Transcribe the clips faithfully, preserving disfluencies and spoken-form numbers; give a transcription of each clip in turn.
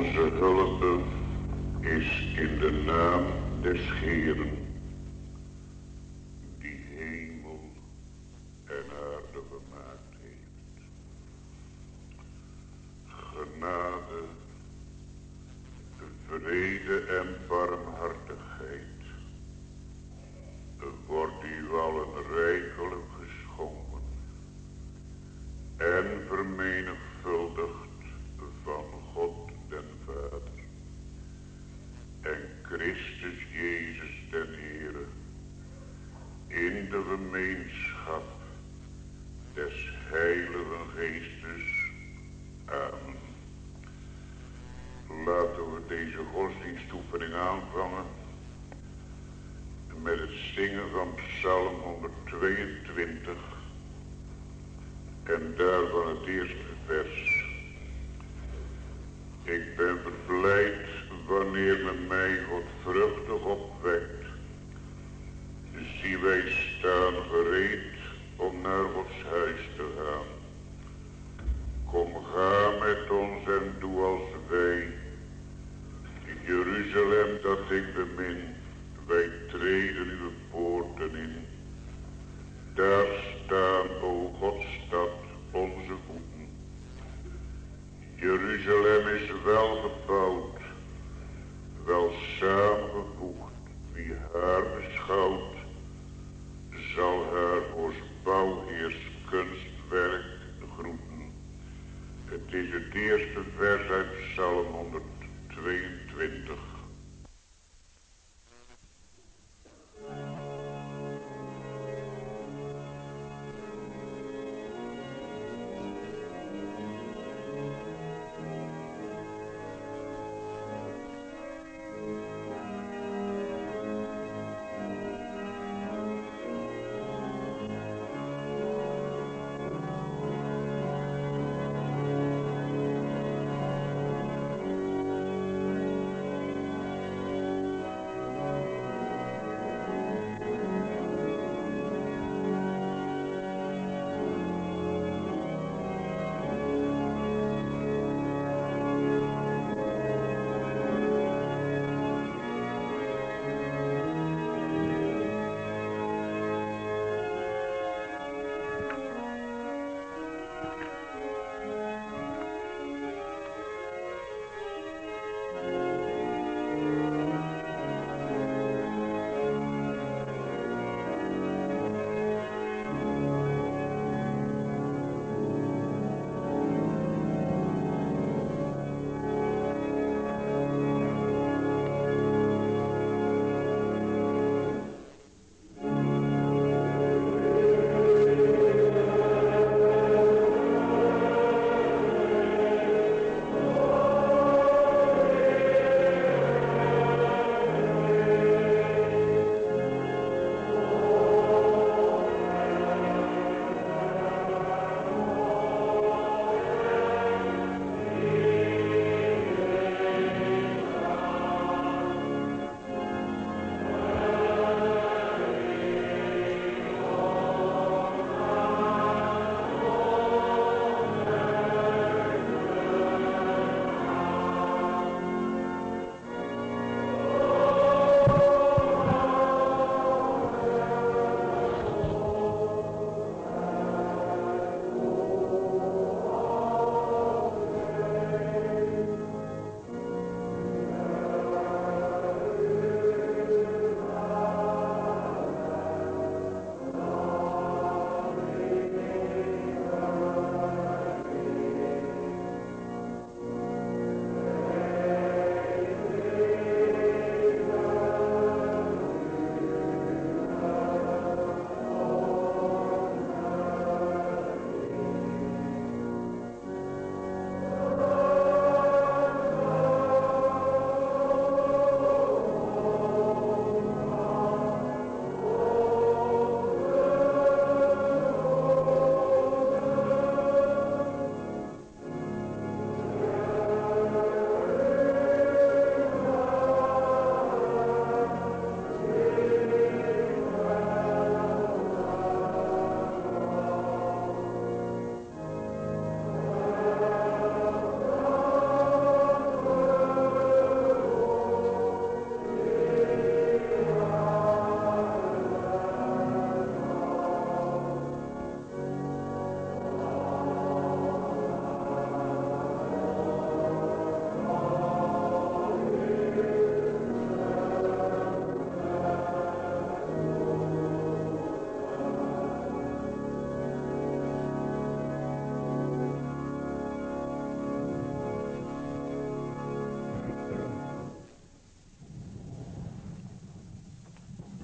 Onze hulp is in de naam des Heeren, die hemel en aarde gemaakt heeft. Genade, vrede en barmhartigheid wordt u allen rijkelijk geschonken en vermenigvuldigd van God den Vader en Christus Jezus den Heere in de gemeenschap des Heiligen Geestes. Amen. Laten we deze godsdienstoefening aanvangen met het zingen van Psalm honderdtweeëntwintig en daarvan het eerste vers. Ik ben verblijd wanneer men mij godvruchtig opwekt. Zie, wij staan gereed om naar Gods huis te gaan. Kom, ga met ons en doe als wij. Jeruzalem dat ik bemin, wij treden uw poorten in. Daar staan, o Godstad, onze voeten. Jeruzalem is wel gebouwd, wel samengevoegd. Wie haar beschouwt, zal haar als bouwheers kunstwerk groeten. Het is het eerste vers uit Psalm honderdtweeëntwintig.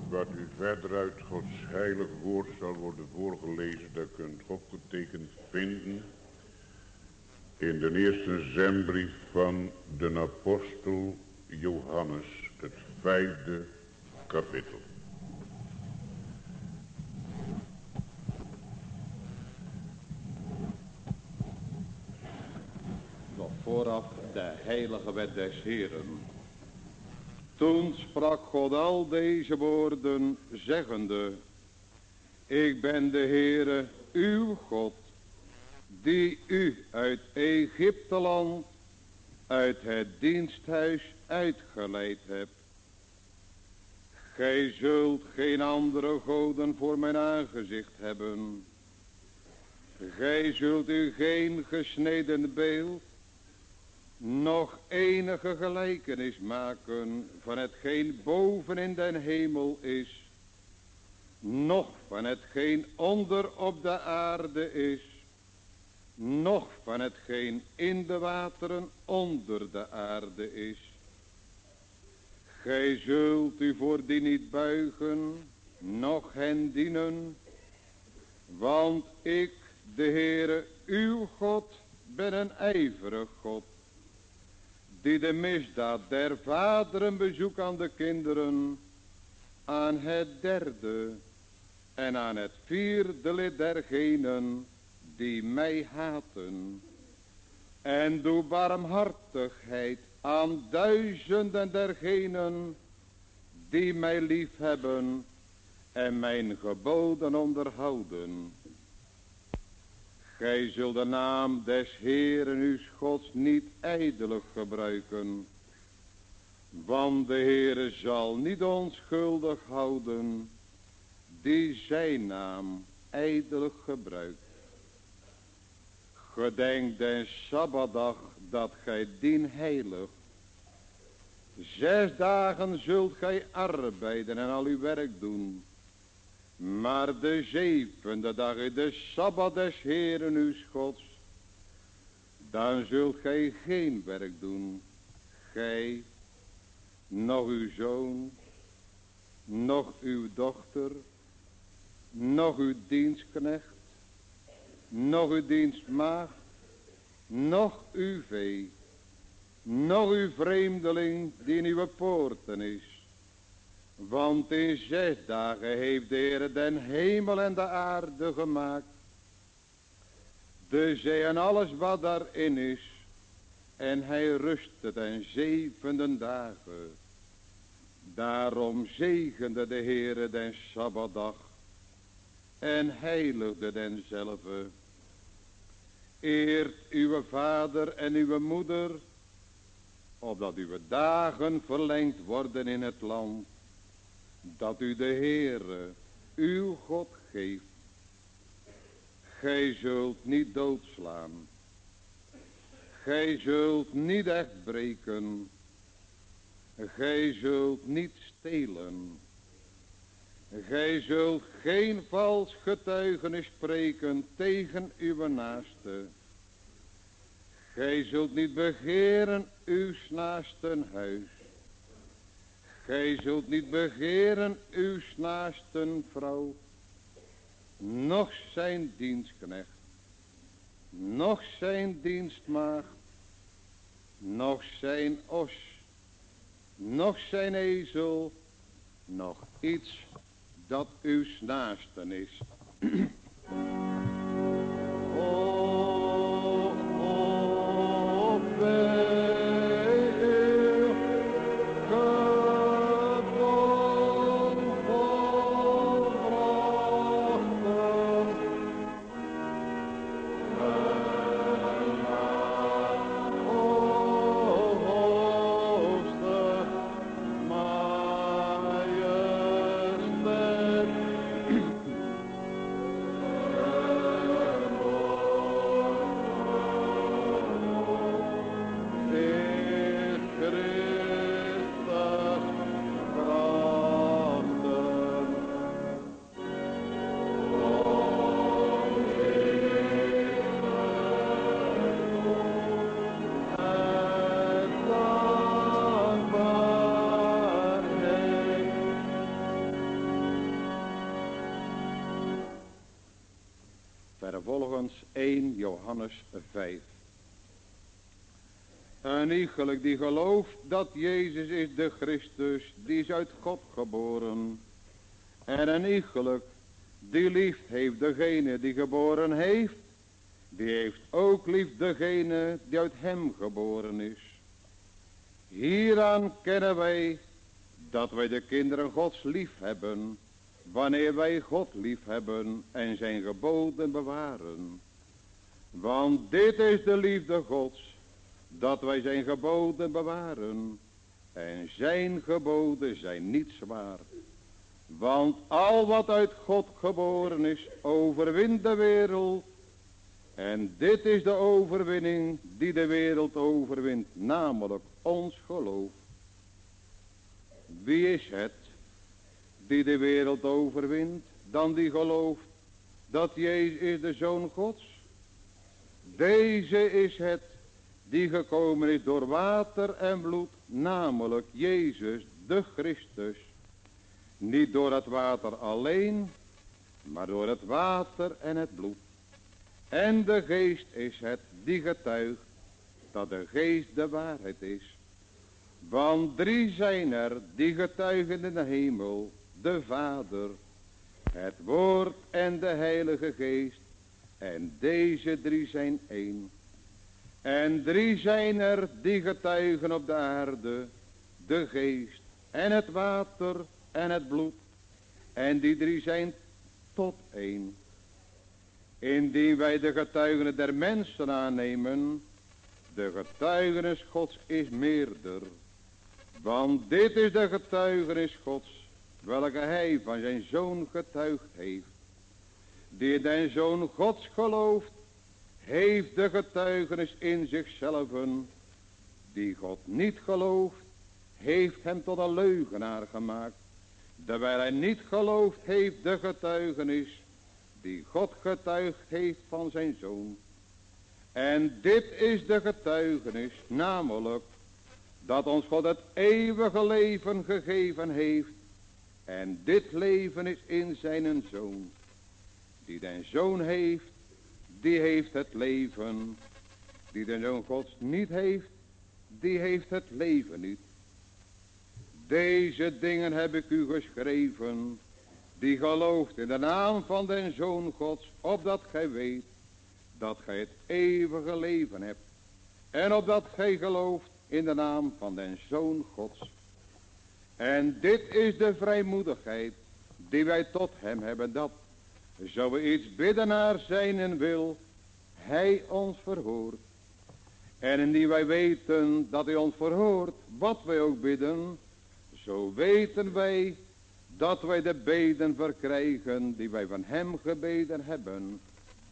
Wat u verder uit Gods heilig woord zal worden voorgelezen, dat kunt opgetekend vinden in de eerste zendbrief van de apostel Johannes, het vijfde kapitel. Nog vooraf de heilige wet des Heeren. Toen sprak God al deze woorden, zeggende: Ik ben de Heere, uw God, die u uit Egypteland, uit het diensthuis uitgeleid hebt. Gij zult geen andere goden voor mijn aangezicht hebben. Gij zult u geen gesneden beeld, nog enige gelijkenis maken van hetgeen boven in den hemel is, noch van hetgeen onder op de aarde is, noch van hetgeen in de wateren onder de aarde is. Gij zult u voor die niet buigen, noch hen dienen, want ik, de Heere, uw God, ben een ijverig God, die de misdaad der vaderen bezoekt aan de kinderen, aan het derde en aan het vierde lid dergenen die mij haten, en doe barmhartigheid aan duizenden dergenen die mij lief hebben en mijn geboden onderhouden. Gij zult de naam des Heeren uw Gods niet ijdelig gebruiken, want de Heere zal niet onschuldig houden die zijn naam ijdelig gebruikt. Gedenk den Sabbatdag dat gij dien heiligt. Zes dagen zult gij arbeiden en al uw werk doen. Maar de zevende dag is de Sabbat des Heeren uw Gods. Dan zult gij geen werk doen. Gij, noch uw zoon, noch uw dochter, noch uw dienstknecht, noch uw dienstmaagd, noch uw vee, noch uw vreemdeling die in uw poorten is. Want in zes dagen heeft de Heer den hemel en de aarde gemaakt, de zee en alles wat daarin is, en hij rustte ten zevende dagen. Daarom zegende de Heer den Sabbatdag en heiligde denzelve. Eert uw vader en uw moeder, opdat uw dagen verlengd worden in het land dat u de Heere, uw God, geeft. Gij zult niet doodslaan. Gij zult niet echt breken. Gij zult niet stelen. Gij zult geen vals getuigenis spreken tegen uw naaste. Gij zult niet begeren uw naasten huis. Gij zult niet begeren uw naasten vrouw, noch zijn dienstknecht, noch zijn dienstmaagd, noch zijn os, noch zijn ezel, noch iets dat uw naasten is. O, o, bij uw gebod volbrachten, en naar o hoogste majesteit. volgens eerste Johannes vijf. Een iegelijk die gelooft dat Jezus is de Christus, die is uit God geboren. En een iegelijk die lief heeft degene die geboren heeft, die heeft ook lief degene die uit hem geboren is. Hieraan kennen wij dat wij de kinderen Gods lief hebben, wanneer wij God lief hebben en zijn geboden bewaren. Want dit is de liefde Gods, dat wij zijn geboden bewaren. En zijn geboden zijn niet zwaar. Want al wat uit God geboren is, overwint de wereld. En dit is de overwinning die de wereld overwint, namelijk ons geloof. Wie is het die de wereld overwint, dan die gelooft dat Jezus is de Zoon Gods? Deze is het die gekomen is door water en bloed, namelijk Jezus de Christus. Niet door het water alleen, maar door het water en het bloed. En de geest is het die getuigt dat de geest de waarheid is. Want drie zijn er die getuigen in de hemel, de Vader, het Woord en de Heilige Geest. En deze drie zijn één. En drie zijn er die getuigen op de aarde, de geest en het water en het bloed. En die drie zijn tot één. Indien wij de getuigenis der mensen aannemen, de getuigenis Gods is meerder. Want dit is de getuigenis Gods, welke hij van zijn Zoon getuigd heeft. Die in den Zoon Gods gelooft, heeft de getuigenis in zichzelf. Die God niet gelooft, heeft hem tot een leugenaar gemaakt. Terwijl hij niet gelooft, heeft de getuigenis die God getuigd heeft van zijn Zoon. En dit is de getuigenis, namelijk dat ons God het eeuwige leven gegeven heeft. En dit leven is in zijn Zoon. Die den Zoon heeft, die heeft het leven. Die de Zoon Gods niet heeft, die heeft het leven niet. Deze dingen heb ik u geschreven, die gelooft in de naam van den Zoon Gods, opdat gij weet dat gij het eeuwige leven hebt. En opdat gij gelooft in de naam van den Zoon Gods. En dit is de vrijmoedigheid die wij tot hem hebben, dat, zo we iets bidden naar zijn wil, hij ons verhoort. En indien wij weten dat hij ons verhoort, wat wij ook bidden, zo weten wij dat wij de beden verkrijgen die wij van hem gebeden hebben.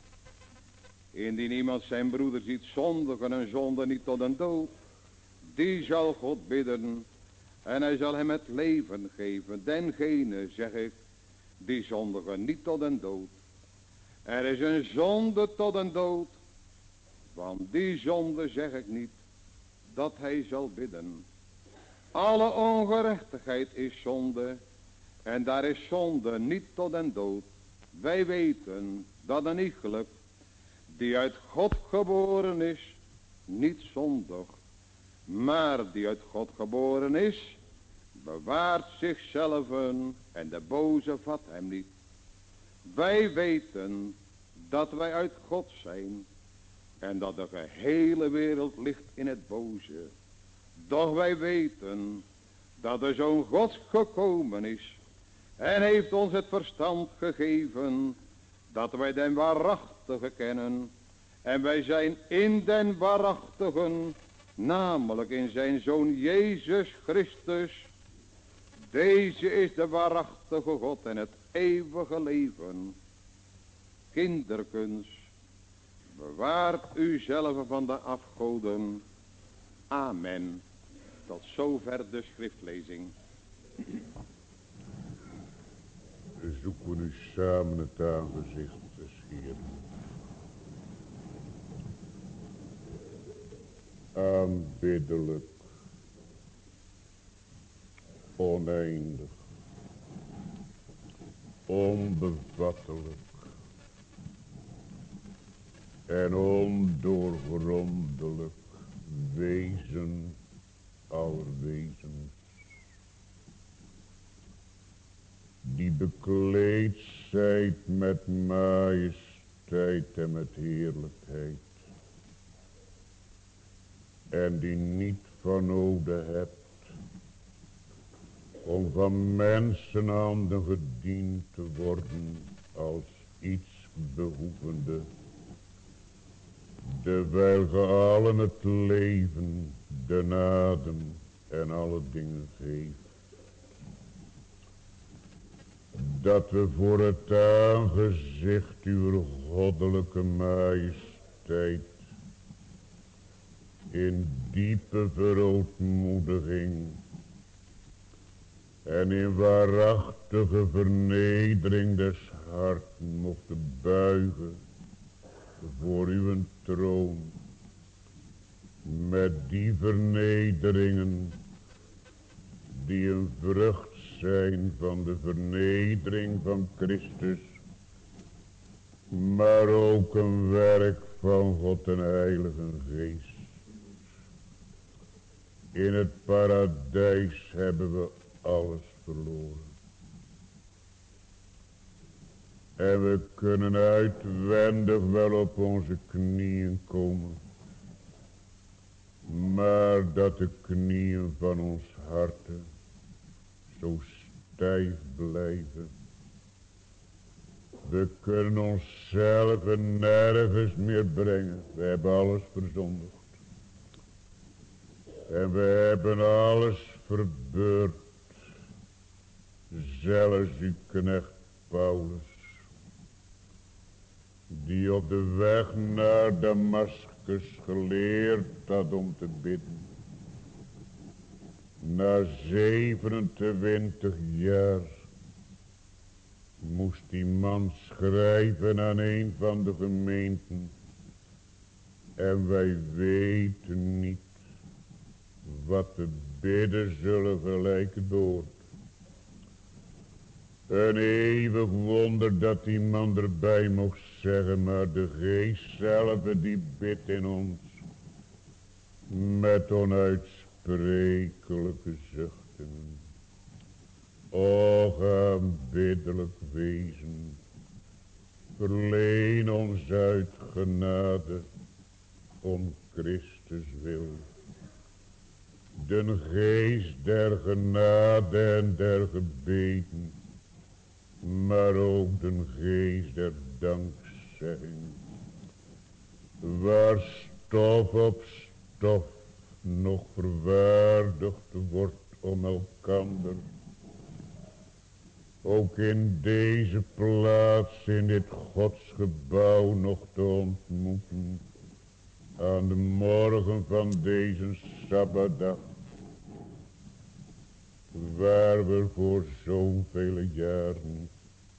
Indien iemand zijn broeder ziet zondigen en zonde niet tot een dood, die zal God bidden en hij zal hem het leven geven. Dengene, zeg ik, die zondigen niet tot een dood. Er is een zonde tot een dood, want die zonde zeg ik niet, dat hij zal bidden. Alle ongerechtigheid is zonde, en daar is zonde niet tot en dood. Wij weten dat een iegelijk die uit God geboren is, niet zondigt, maar die uit God geboren is, bewaart zichzelf en de boze vat hem niet. Wij weten dat wij uit God zijn en dat de gehele wereld ligt in het boze. Doch wij weten dat de Zoon Gods gekomen is en heeft ons het verstand gegeven dat wij den waarachtige kennen. En wij zijn in den waarachtigen, namelijk in zijn Zoon Jezus Christus. Deze is de waarachtige God en het eeuwige leven. Kinderkens, bewaart u zelf van de afgoden. Amen. Tot zover de schriftlezing. We zoeken nu samen het aangezicht des Heeren. Aanbiddelijk, oneindig, onbevattelijk, en ondoorgrondelijk wezen aller wezens, die bekleed zijt met majesteit en met heerlijkheid, en die niet van noden hebt om van mensenhanden gediend te worden als iets behoevende, terwijl ge allen het leven, de adem en alle dingen geeft, dat we voor het aangezicht uw goddelijke majesteit in diepe verootmoediging en in waarachtige vernedering des harten mochten buigen voor uw troon, met die vernederingen die een vrucht zijn van de vernedering van Christus, maar ook een werk van God en Heilige Geest. In het paradijs hebben we alles verloren. En we kunnen uitwendig wel op onze knieën komen, maar dat de knieën van ons harten zo stijf blijven. We kunnen onszelf nergens meer brengen. We hebben alles verzondigd. En we hebben alles verbeurd. Zelfs uw knecht Paulus, die op de weg naar Damaskus geleerd had om te bidden. Na zevenentwintig jaar moest die man schrijven aan een van de gemeenten. En wij weten niet wat we bidden zullen gelijk het woord. Een eeuwig wonder dat die man erbij mocht zeggen, maar de geest zelf die bidt in ons met onuitsprekelijke zuchten. Och, aanbiddelijk wezen, verleen ons uit genade om Christus wil. Den geest der genade en der gebeden, maar ook den geest der dankzegging, waar stof op stof nog verwaardigd wordt om elkander, ook in deze plaats, in dit godsgebouw nog te ontmoeten, aan de morgen van deze Sabbatdag, waar we voor zoveel jaren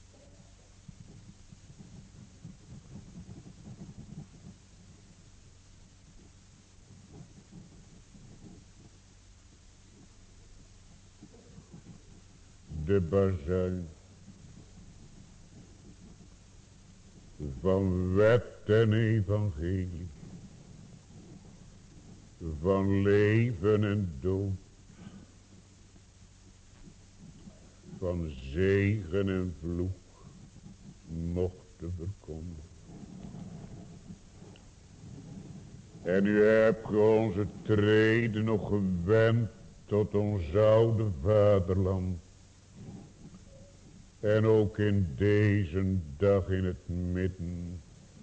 de bazuin van wet en evangelie, van leven en dood, van zegen en vloek mochten verkondigen. En u hebt onze treden nog gewend tot ons oude vaderland. En ook in deze dag in het midden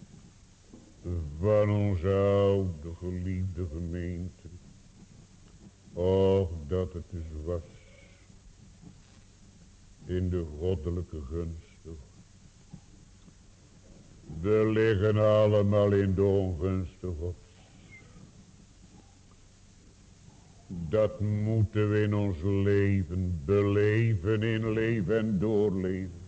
van onze oude geliefde gemeente. Och, dat het dus was in de goddelijke gunst. We liggen allemaal in de ongunst Gods. Dat moeten we in ons leven beleven, in leven en doorleven.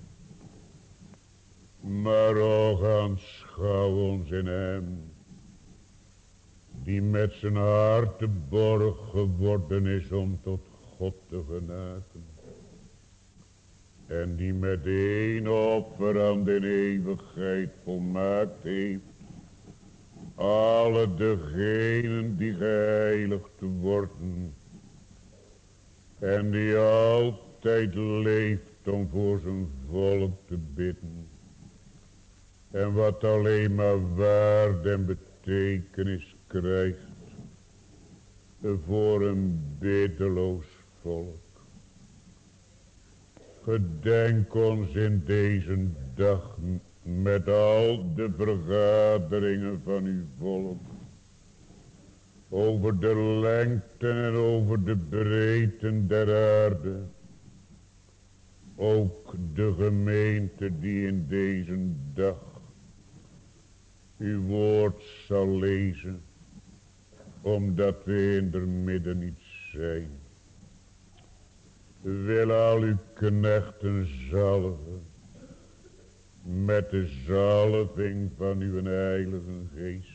Maar ook aanschouw ons in hem, die met zijn hart de borg geworden is om tot God te genaken. En die met één offer aan de eeuwigheid volmaakt heeft alle degenen die geheiligd worden en die altijd leeft om voor zijn volk te bidden en wat alleen maar waarde en betekenis krijgt voor een biddeloos volk. Gedenk ons in deze dag met al de vergaderingen van uw volk, over de lengte en over de breedte der aarde, ook de gemeente die in deze dag uw woord zal lezen, omdat we in der midden niet zijn. Wil al uw knechten zalven met de zalving van uw heilige geest.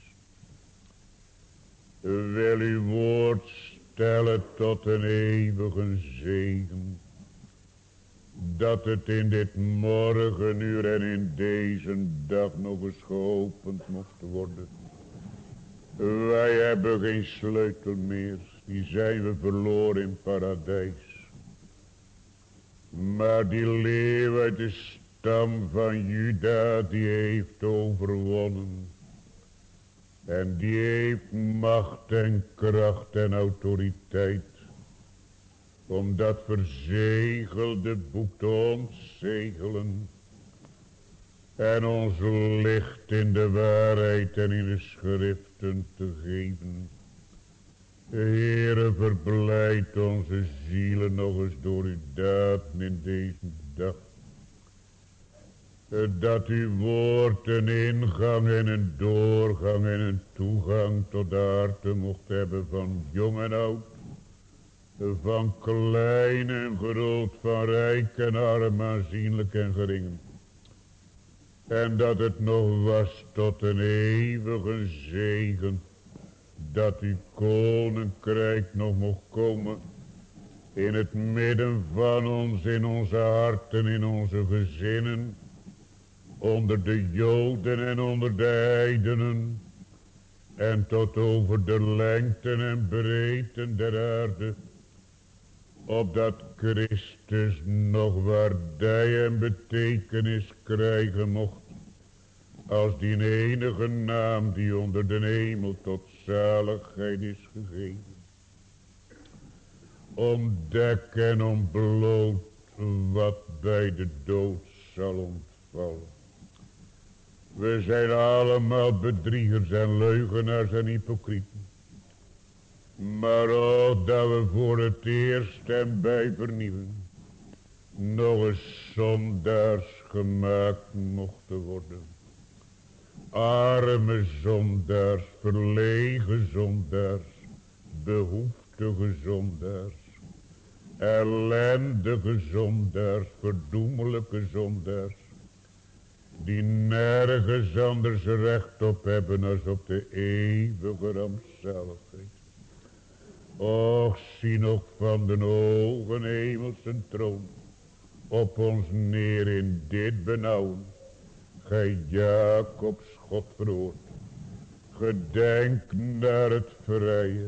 Wil uw woord stellen tot een eeuwige zegen, dat het in dit morgenuur en in deze dag nog eens geopend mocht worden. Wij hebben geen sleutel meer, die zijn we verloren in paradijs. Maar die leeuw uit de stam van Juda, die heeft overwonnen. En die heeft macht en kracht en autoriteit om dat verzegelde boek te ontzegelen en ons licht in de waarheid en in de schriften te geven. Heere, verblijd onze zielen nog eens door uw daden in deze dag. Dat uw woord een ingang en een doorgang en een toegang tot de harten mocht hebben van jong en oud, van klein en groot, van rijk en arm, aanzienlijk en gering. En dat het nog was tot een eeuwige zegen, dat uw koninkrijk nog mocht komen in het midden van ons, in onze harten, in onze gezinnen, onder de Joden en onder de heidenen, en tot over de lengte en breedte der aarde, opdat Christus nog waardij en betekenis krijgen mocht, als die enige naam die onder de hemel tot zaligheid is gegeven. Ontdek en ontbloot wat bij de dood zal ontvallen. We zijn allemaal bedriegers en leugenaars en hypocrieten. Maar ook dat we voor het eerst en bij vernieuwing nog eens zondaars gemaakt mochten worden. Arme zondaars, verlegen zondaars, behoeftige zondaars, ellendige zondaars, verdoemelijke zondaars, die nergens anders recht op hebben als op de eeuwige rampzaligheid. Och, zie nog van de ogen hemelse troon op ons neer in dit benauwen. Gij Jacobs God verhoord, gedenk naar het vrije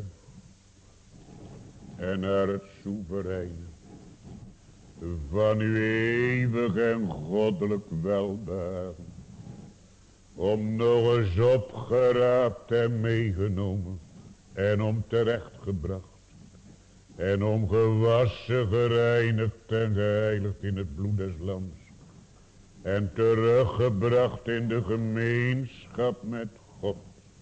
en naar het soevereine van uw eeuwig en goddelijk welbehagen, om nog eens opgeraapt en meegenomen en om terechtgebracht en om gewassen, gereinigd en geheiligd in het bloed des lams en teruggebracht in de gemeenschap met God,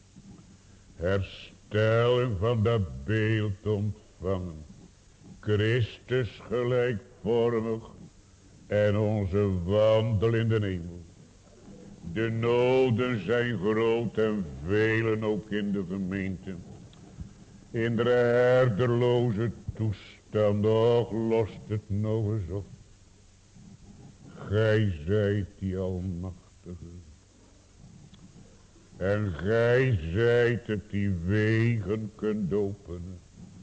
herstelling van dat beeld ontvangen, Christus gelijkvormig en onze wandel in de hemel. De noden zijn groot en velen ook in de gemeente. In de herderloze toestand, och, lost het nog eens op. Gij zijt die almachtige. En gij zijt het die wegen kunt openen,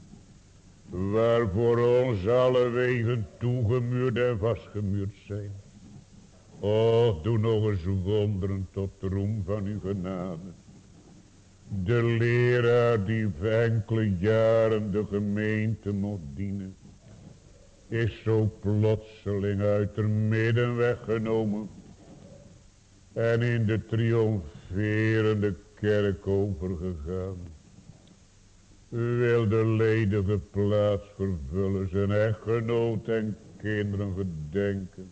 waarvoor ons alle wegen toegemuurd en vastgemuurd zijn. O, doe nog eens wonderen tot roem van uw genade. De leraar die enkele jaren de gemeente mocht dienen, is zo plotseling uit haar midden weggenomen en in de triomferende kerk overgegaan. Wil de ledige plaats vervullen, zijn echtgenoot en kinderen gedenken.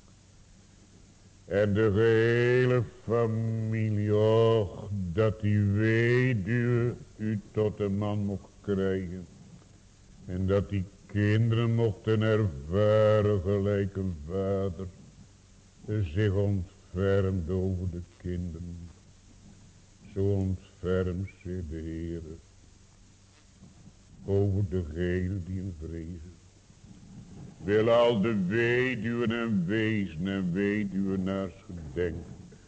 En de gehele familie, och, dat die weduwe u tot een man mocht krijgen. En dat die kinderen mochten ervaren gelijk een vader zich ontfermt over de kinderen. Zo ontfermt zich de Heere over degenen die hem vrezen. Wil al de weduwen en wezen en weduwenaars gedenken.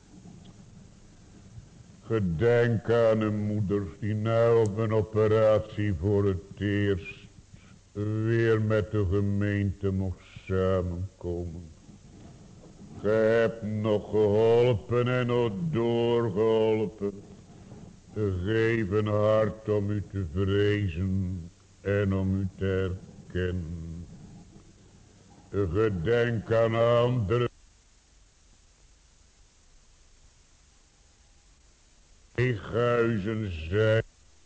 Gedenk aan de moeders die nou op een operatie voor het eerst weer met de gemeente mocht samenkomen. Ge hebt nog geholpen en nog doorgeholpen. Geef een hart om u te vrezen en om u te herkennen. Gedenk aan anderen. Leeghuizen zijn.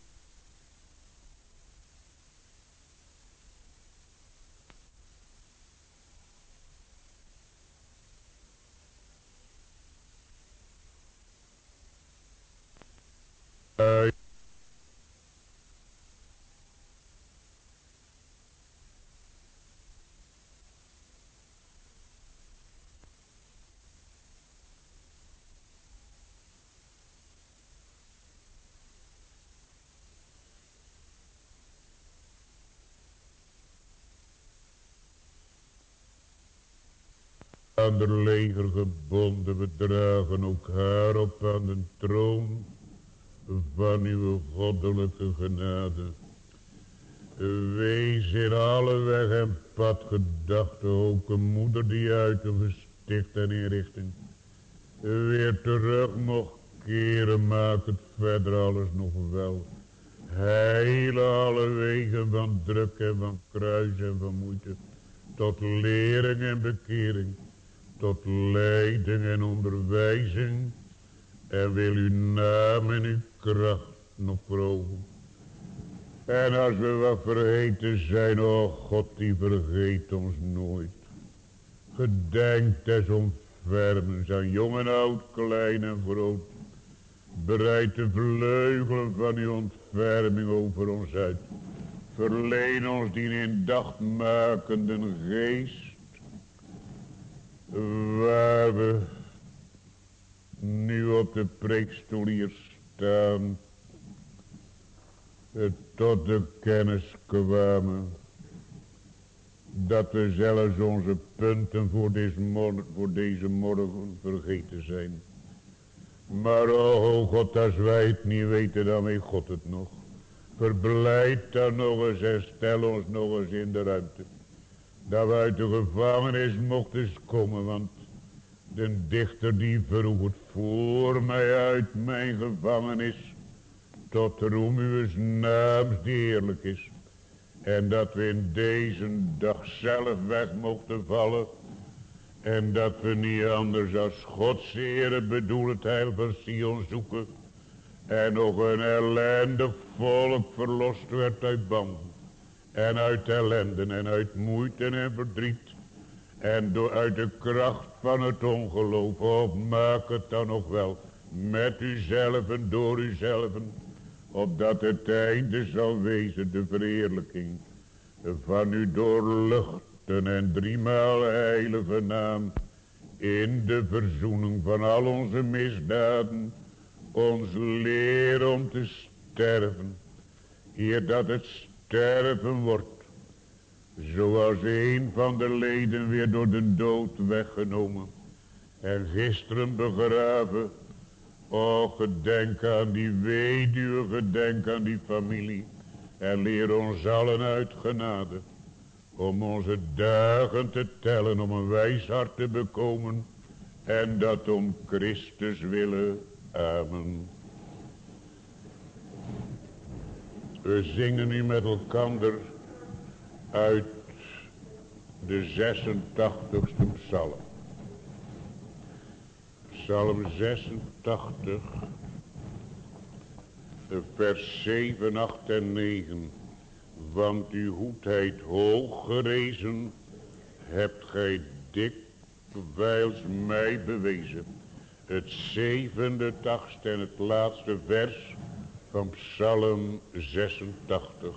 Aan de leger gebonden, we dragen ook haar op aan de troon van uw goddelijke genade. Wees in alle weg en pad gedachte ook een moeder die uit een gesticht en inrichting weer terug mocht keren, maak het verder alles nog wel. Heile alle wegen van druk en van kruis en van moeite, tot lering en bekering, tot leiding en onderwijzing, en wil uw naam en uw kracht nog verhogen. En als we wat vergeten zijn, o God, die vergeet ons nooit. Gedenk des ontfermens aan jong en oud, klein en groot. Breid de vleugelen van uw ontferming over ons uit. Verleen ons die indachtmakende geest, waar we nu op de preekstoel hier staan, tot de kennis kwamen dat we zelfs onze punten voor deze morgen, voor deze morgen vergeten zijn. Maar o God, als wij het niet weten, dan weet God het nog. Verblijd dan nog eens en stel ons nog eens in de ruimte. Dat we uit de gevangenis mochten komen, want de dichter die vroeg het voor mij uit mijn gevangenis, tot roem uw naams die heerlijk is. En dat we in deze dag zelf weg mochten vallen. En dat we niet anders als Gods Heere bedoel het heil van Sion zoeken. En nog een ellendig volk verlost werd uit bang. En uit ellende en uit moeite en verdriet. En door uit de kracht van het ongeloof. Oh, maak het dan nog wel met uzelf en door uzelf. Opdat het einde zal wezen de verheerlijking van uw doorluchten en driemaal heilige naam. In de verzoening van al onze misdaden. Ons leer om te sterven. Heer, dat het sterven wordt. Zoals een van de leden weer door de dood weggenomen. En gisteren begraven. O, gedenk aan die weduwe, gedenk aan die familie. En leer ons allen uit genade. Om onze dagen te tellen, om een wijs hart te bekomen. En dat om Christus willen. Amen. We zingen nu met elkander uit de zesentachtigste psalm. Psalm zesentachtig, vers zeven, acht en negen. Want uw goedheid hoog gerezen, hebt gij dikwijls mij bewezen. Het zevende, achtste en het laatste vers van Psalm zesentachtig.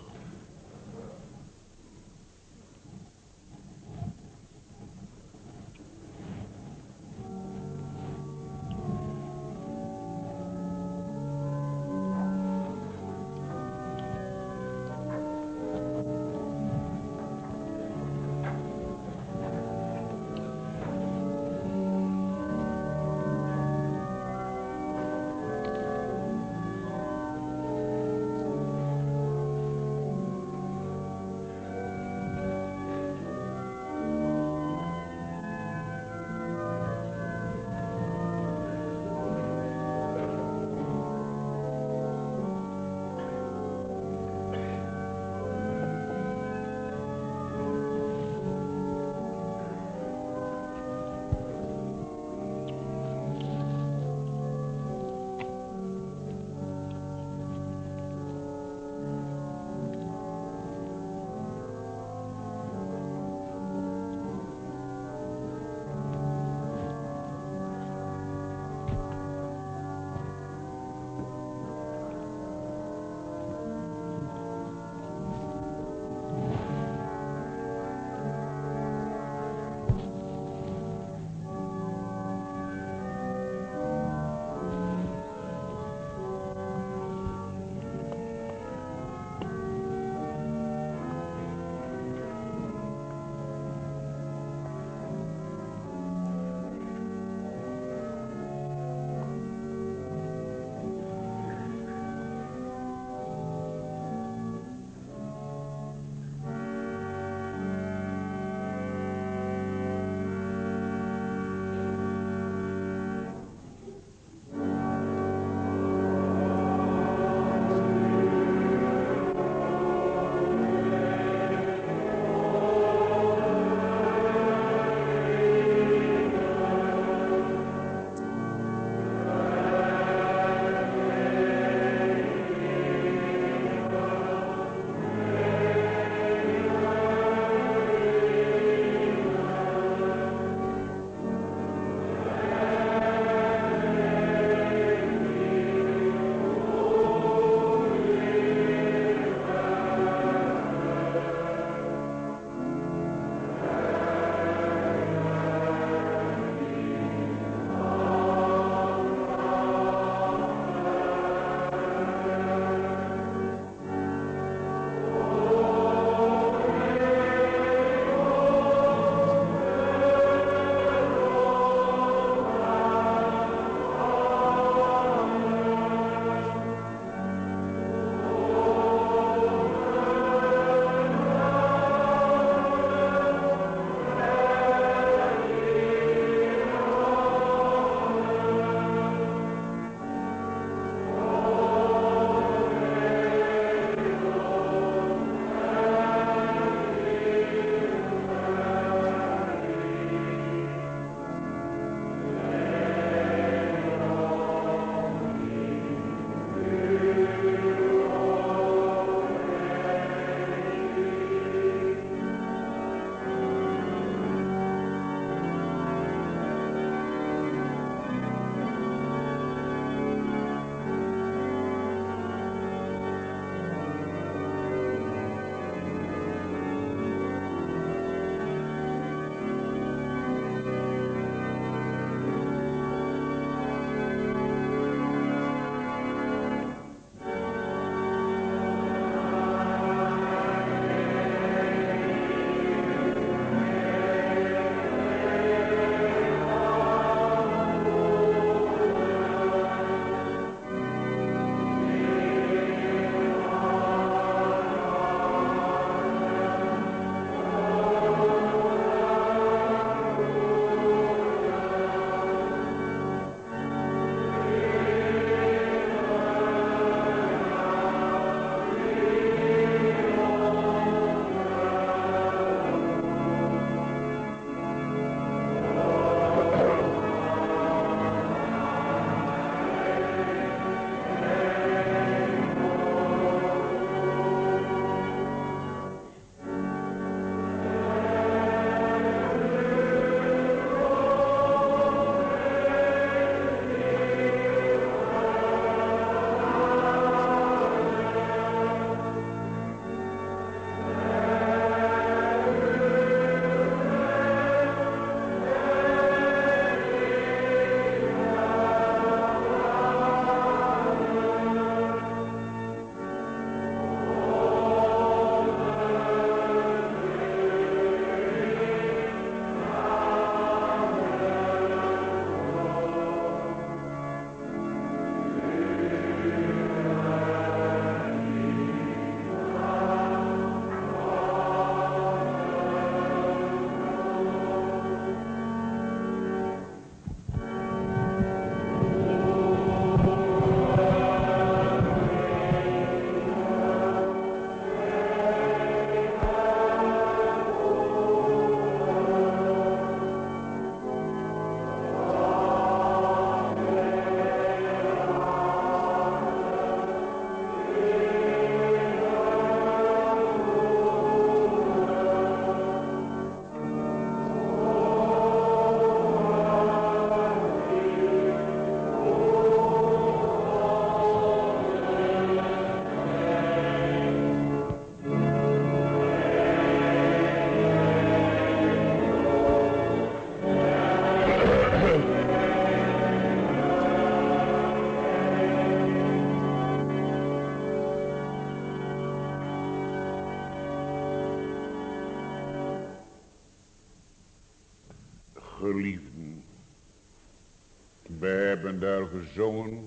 Geliefden, we hebben daar gezongen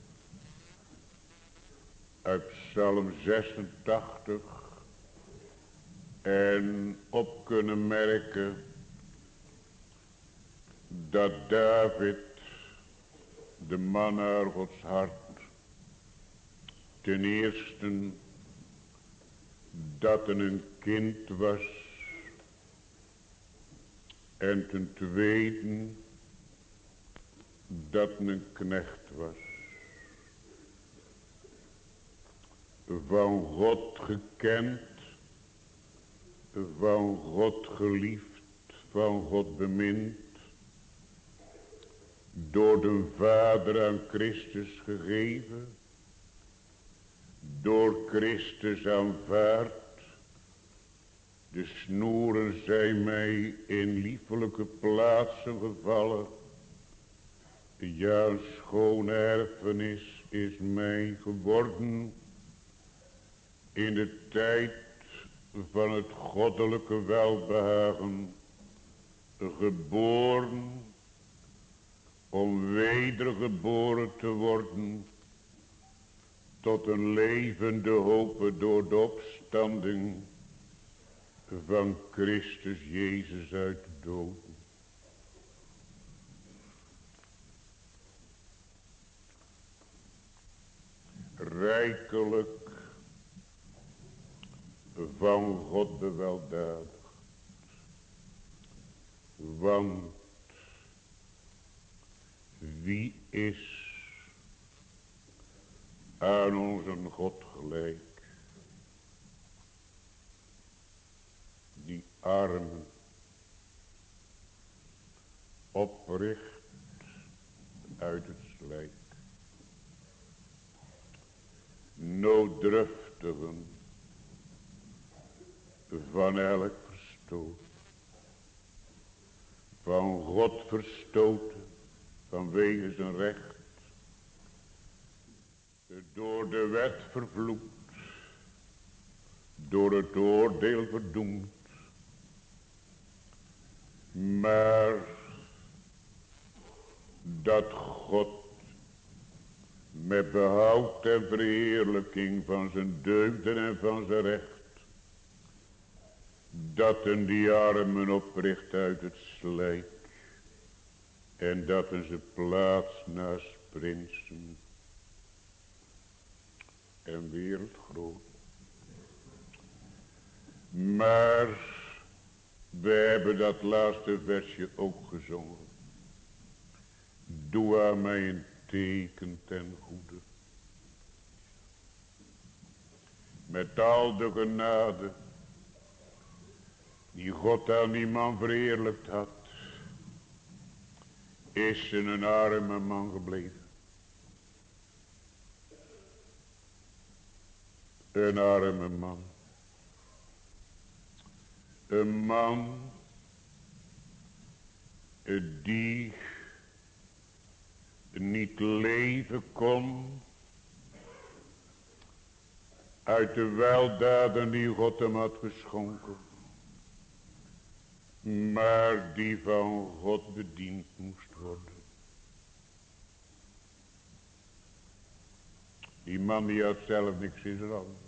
uit Psalm zesentachtig en op kunnen merken dat David, de man naar Gods hart, ten eerste dat er een kind was en ten tweede dat een knecht was. Van God gekend, van God geliefd, van God bemind, door de Vader aan Christus gegeven, door Christus aanvaard. De snoeren zijn mij in liefelijke plaatsen gevallen. Ja, een schone erfenis is mij geworden in de tijd van het goddelijke welbehagen, geboren om wedergeboren te worden tot een levende hoop door de opstanding van Christus Jezus uit de doden. Rijkelijk van God beweldadigd. Want wie is aan onze God gelijk, die armen opricht uit het slijk, nooddruftigen van elk verstoot, van God verstoten vanwege zijn recht, door de wet vervloekt, door het oordeel verdoemd, maar dat God met behoud en verheerlijking van zijn deugden en van zijn recht, dat een die armen opricht uit het slijk, en dat een ze plaats naast prinsen en wereldgroot. Maar we hebben dat laatste versje ook gezongen. Doe aan mij een teken ten goede, met al de genade die God aan die man verheerlijkt had, is ze een arme man gebleven. Een arme man. Een man die niet leven kon uit de weldaden die God hem had geschonken, maar die van God bediend moest worden. Die man die had zelf niks in zijn handen.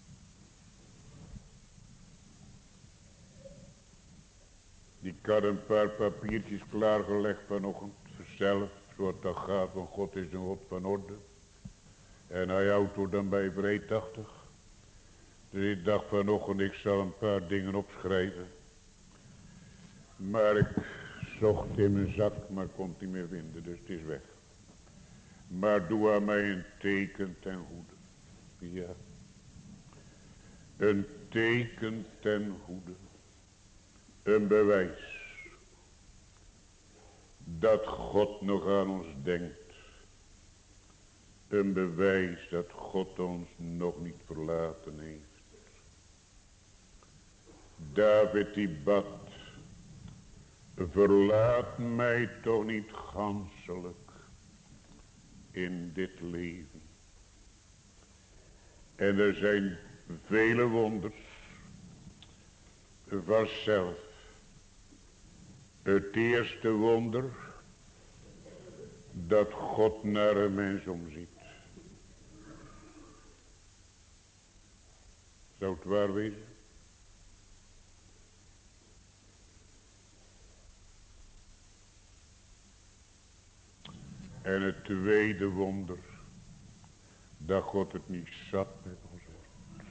Die had een paar papiertjes klaargelegd vanochtend zelf, zoals dat gaat, want God is een God van orde. En hij houdt er dan bij vreedachtig. Dus ik dacht vanochtend, ik zal een paar dingen opschrijven. Maar ik zocht in mijn zak, maar kon het niet meer vinden, dus het is weg. Maar doe aan mij een teken ten goede. Ja. Een teken ten goede. Een bewijs dat God nog aan ons denkt. Een bewijs dat God ons nog niet verlaten heeft. David die bad, verlaat mij toch niet ganselijk in dit leven. En er zijn vele wonders vanzelf Het eerste wonder dat God naar een mens omziet. Zou het waar wezen? En het tweede wonder, dat God het niet zat met ons wordt.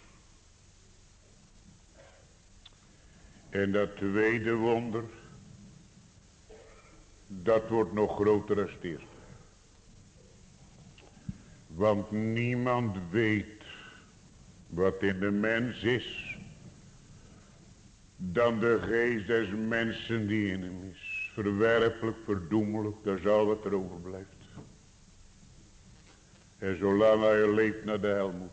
En dat tweede wonder, dat wordt nog groter dan het eerste. Want niemand weet wat in de mens is, dan de geest des mensen die in hem is. Verwerpelijk, verdoemelijk, dat is al wat er overblijft. En zolang hij leeft naar de hel moet.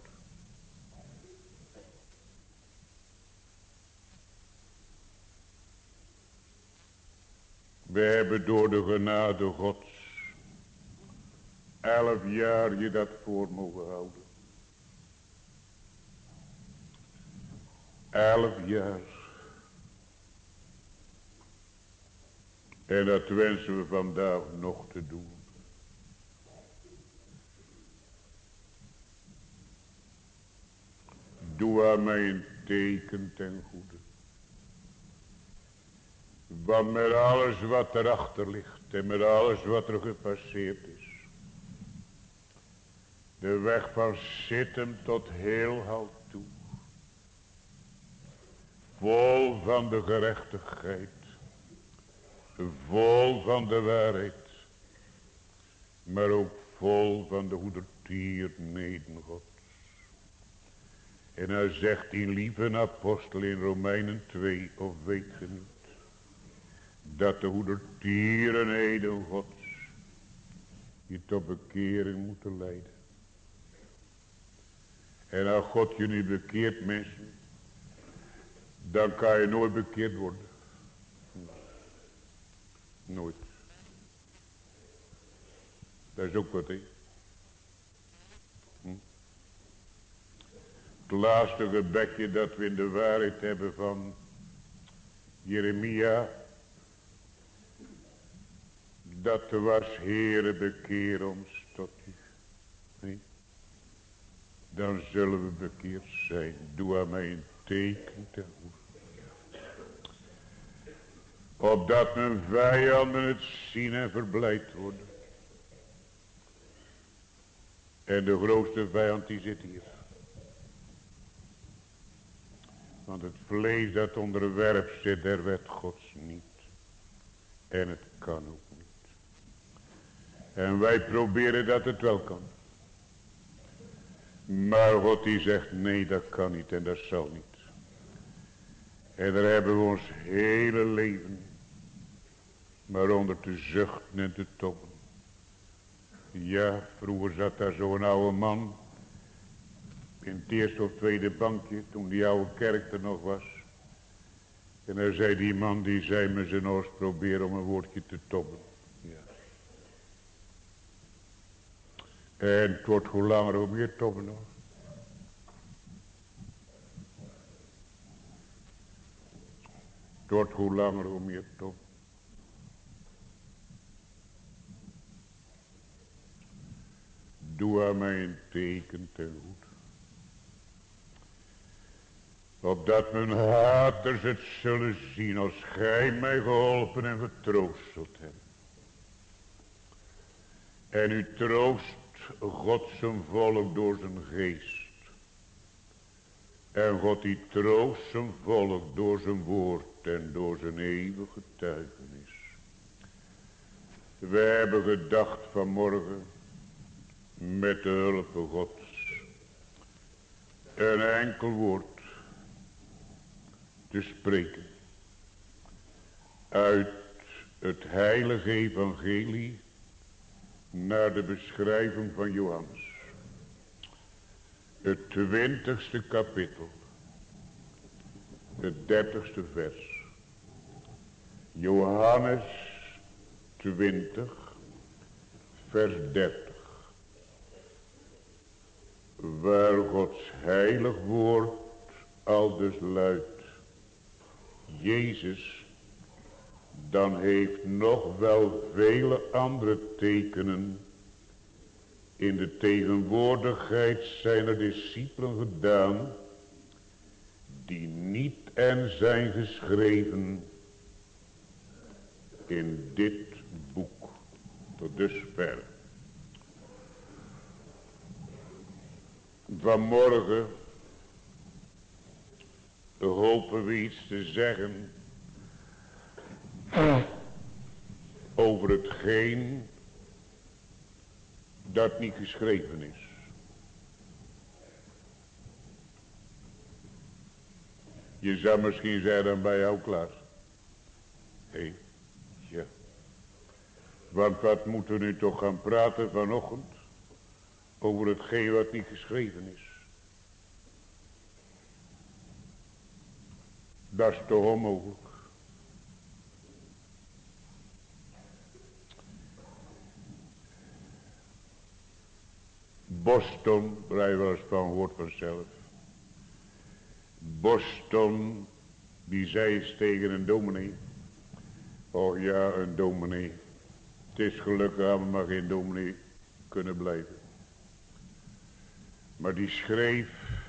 We hebben door de genade Gods elf jaar je dat voor mogen houden. Elf jaar. En dat wensen we vandaag nog te doen. Doe aan mij een teken ten goede. Want met alles wat erachter ligt en met alles wat er gepasseerd is. De weg van zitten tot heelheid toe. Vol van de gerechtigheid. Vol van de waarheid. Maar ook vol van de goedertierenheden Gods. En hij zegt die lieve apostel in Romeinen twee, of weet je niet. Dat de goedertierenheden Gods je tot bekering moeten leiden. En als God je niet bekeert, mensen, dan kan je nooit bekeerd worden. Nooit. Dat is ook wat, hè. Hm? Het laatste gebedje dat we in de waarheid hebben van Jeremia. Dat was, Heere, bekeer ons tot u. Nee? Dan zullen we bekeerd zijn. Doe aan mij een teken ten goede. Opdat mijn vijanden het zien en verblijd worden. En de grootste vijand die zit hier. Want het vlees dat onderwerpt zit der wet Gods niet. En het kan ook niet. En wij proberen dat het wel kan. Maar God die zegt nee, dat kan niet en dat zal niet. En daar hebben we ons hele leven maar onder te zuchten en te toppen. Ja, vroeger zat daar zo'n oude man in het eerste of tweede bankje toen die oude kerk er nog was. En dan zei die man, die zei me zijn oors proberen om een woordje te toppen. Ja. En het wordt hoe langer hoe meer toppen hoor. Het wordt hoe langer hoe meer toppen. Doe aan mij een teken ten goed. Opdat mijn haters het zullen zien als gij mij geholpen en getroost zult hebben. En u troost God zijn volk door zijn geest. En God die troost zijn volk door zijn woord en door zijn eeuwige getuigenis. We hebben gedacht vanmorgen met de hulp van Gods een enkel woord te spreken uit het heilige evangelie naar de beschrijving van Johannes. Het twintigste kapittel, het dertigste vers. Johannes twintig, vers dertig. Waar Gods heilig woord aldus luidt. Jezus, dan heeft nog wel vele andere tekenen in de tegenwoordigheid zijner discipelen gedaan, die niet en zijn geschreven in dit boek. Tot dusver. Vanmorgen hopen we iets te zeggen over hetgeen dat niet geschreven is. Je zou misschien zeggen, dan ben je ook klaar. Hé, hey, ja. Want wat moeten we nu toch gaan praten vanochtend over hetgeen wat niet geschreven is? Dat is toch onmogelijk. Boston, waar je wel eens van hoort vanzelf. Boston, die zei eens tegen een dominee. Oh ja, een dominee. Het is gelukkig dat we maar geen dominee kunnen blijven. Maar die schreef,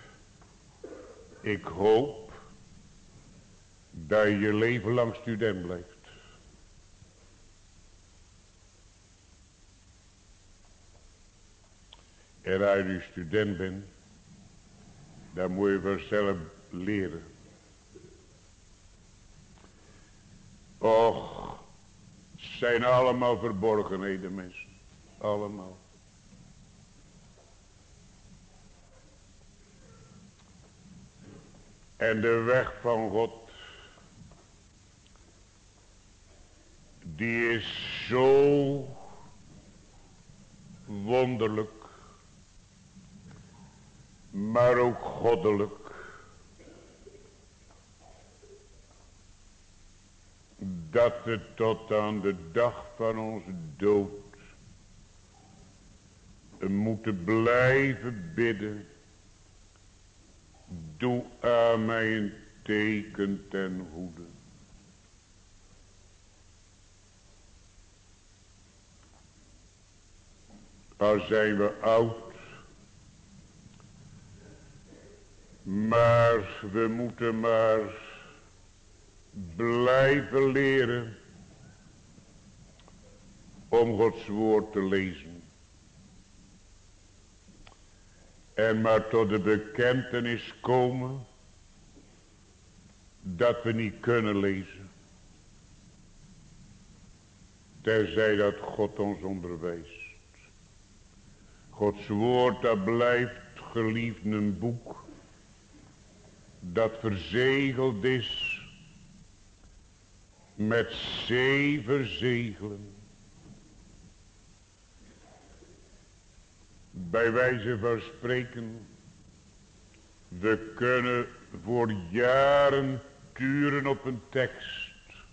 ik hoop dat je je leven lang student blijft. En als je nu student bent, dan moet je vanzelf leren. Och, het zijn allemaal verborgenheden, mensen. Allemaal. En de weg van God, die is zo wonderlijk, maar ook goddelijk, dat we tot aan de dag van onze dood moeten blijven bidden. Doe aan mij een teken ten goede. Al zijn we oud, maar we moeten maar blijven leren om Gods woord te lezen. En maar tot de bekentenis komen dat we niet kunnen lezen. Terzij dat God ons onderwijst. Gods woord, dat blijft geliefd een boek dat verzegeld is met zeven zegelen. Bij wijze van spreken, we kunnen voor jaren turen op een tekst.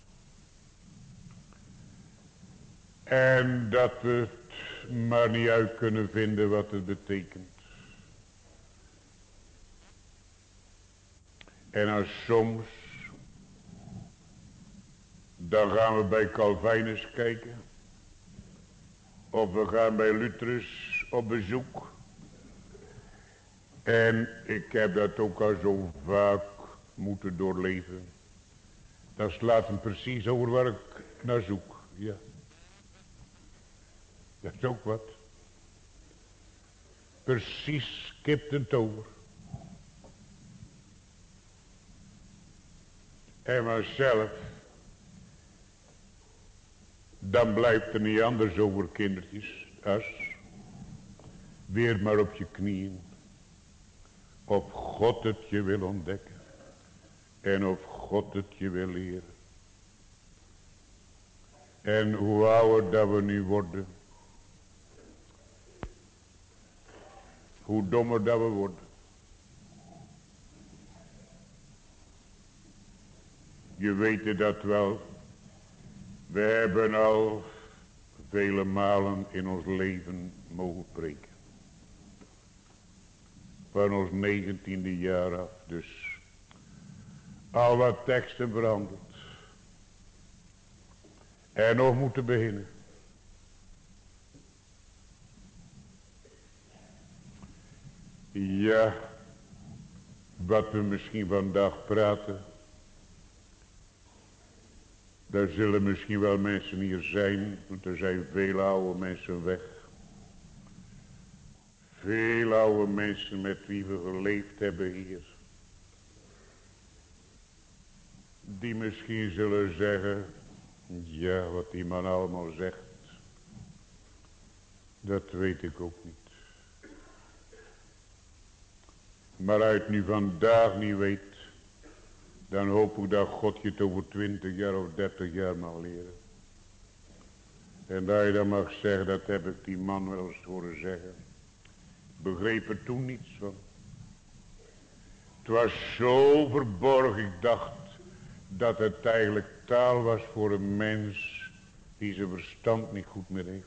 En dat we het maar niet uit kunnen vinden wat het betekent. En als soms, dan gaan we bij Calvinus kijken. Of we gaan bij Lutherus op bezoek. En ik heb dat ook al zo vaak moeten doorleven. Dat slaat hem precies over waar ik naar zoek. Ja. Dat is ook wat. Precies kipt het over. En maar zelf, dan blijft er niet anders over, kindertjes, als weer maar op je knieën, of God het je wil ontdekken en of God het je wil leren. En hoe ouder dat we nu worden, hoe dommer dat we worden. Je weet dat wel. We hebben al vele malen in ons leven mogen preken. Van ons negentiende jaar af. Dus al wat teksten veranderd. En nog moeten beginnen. Ja, wat we misschien vandaag praten, daar zullen misschien wel mensen hier zijn, want er zijn veel oude mensen weg. Veel oude mensen met wie we geleefd hebben hier. Die misschien zullen zeggen, ja, wat die man allemaal zegt, dat weet ik ook niet. Maar uit het nu vandaag niet weet, dan hoop ik dat God je het over twintig jaar of dertig jaar mag leren. En dat je dan mag zeggen, dat heb ik die man wel eens horen zeggen. Ik begreep er toen niets van. Het was zo verborgen, ik dacht dat het eigenlijk taal was voor een mens die zijn verstand niet goed meer heeft.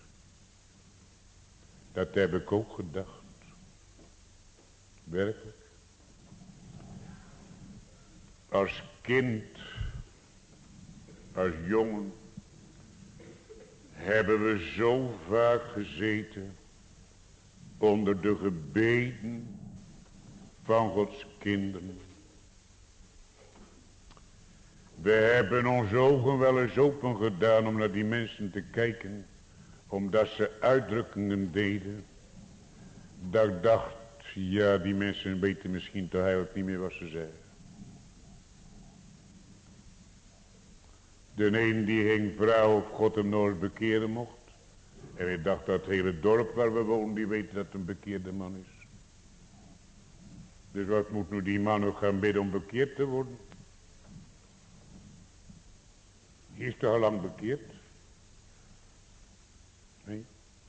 Dat heb ik ook gedacht. Werkelijk. Als kind, als jongen, hebben we zo vaak gezeten onder de gebeden van Gods kinderen. We hebben onze ogen wel eens open gedaan om naar die mensen te kijken, omdat ze uitdrukkingen deden, dat ik dacht, ja, die mensen weten misschien toch eigenlijk niet meer wat ze zeggen. De een die ging vragen of God hem nog eens bekeren mocht. En ik dacht dat het hele dorp waar we wonen, die weten dat het een bekeerde man is. Dus wat moet nu die man nog gaan bidden om bekeerd te worden? Die is toch al lang bekeerd? Nee.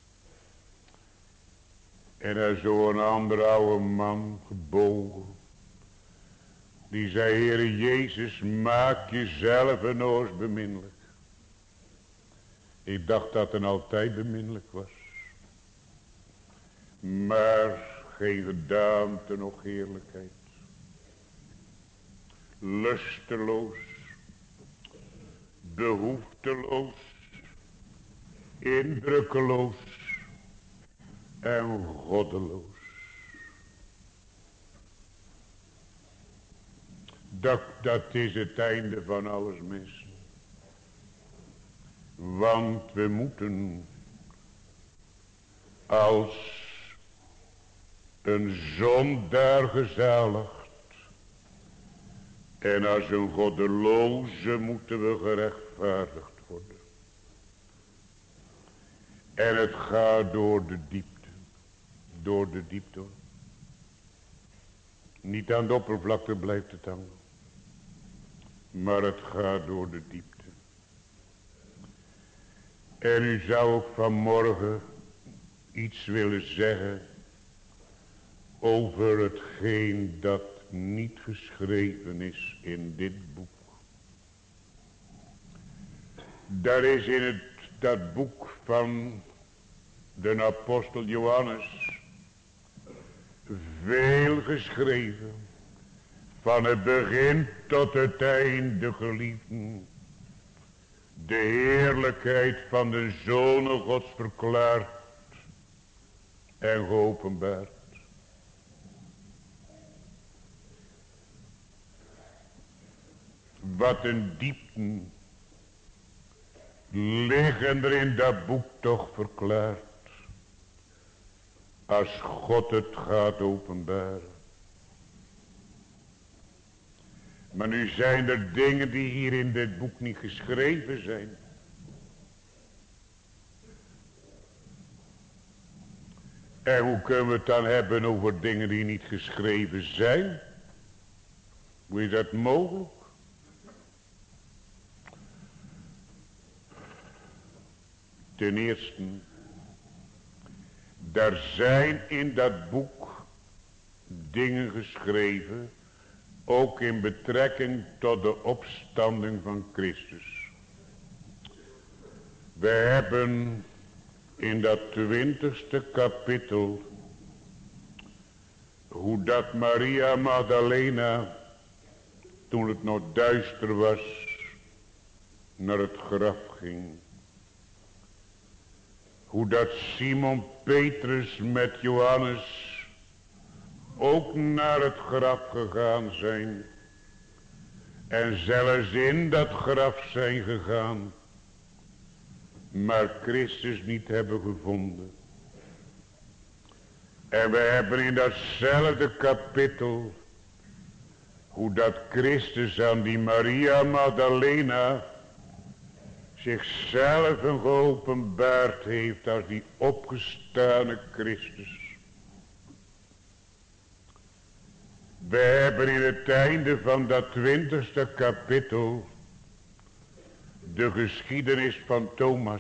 En er zo'n andere oude man gebogen. Die zei, Heere Jezus, maak jezelf een oors beminnelijk. Ik dacht dat het altijd beminnelijk was. Maar geen gedaante nog heerlijkheid. Lusteloos. Behoefteloos. Indrukkeloos. En goddeloos. Dat, dat is het einde van alles, mensen. Want we moeten als een zondaar gezaligd en als een goddeloze moeten we gerechtvaardigd worden. En het gaat door de diepte, door de diepte. Niet aan de oppervlakte blijft het hangen. Maar het gaat door de diepte. En u zou ook vanmorgen iets willen zeggen over hetgeen dat niet geschreven is in dit boek. Daar is in het, dat boek van de apostel Johannes veel geschreven. Van het begin tot het einde, geliefden. De heerlijkheid van de Zonen Gods verklaard en geopenbaard. Wat een diepten liggen er in dat boek toch verklaard. Als God het gaat openbaren. Maar nu zijn er dingen die hier in dit boek niet geschreven zijn. En hoe kunnen we het dan hebben over dingen die niet geschreven zijn? Hoe is dat mogelijk? Ten eerste, er zijn in dat boek dingen geschreven, ook in betrekking tot de opstanding van Christus. We hebben in dat twintigste kapitel, hoe dat Maria Magdalena, toen het nog duister was, naar het graf ging. Hoe dat Simon Petrus met Johannes ook naar het graf gegaan zijn. En zelfs in dat graf zijn gegaan. Maar Christus niet hebben gevonden. En we hebben in datzelfde kapittel. Hoe dat Christus aan die Maria Magdalena zichzelf geopenbaard heeft als die opgestane Christus. We hebben in het einde van dat twintigste kapittel de geschiedenis van Thomas.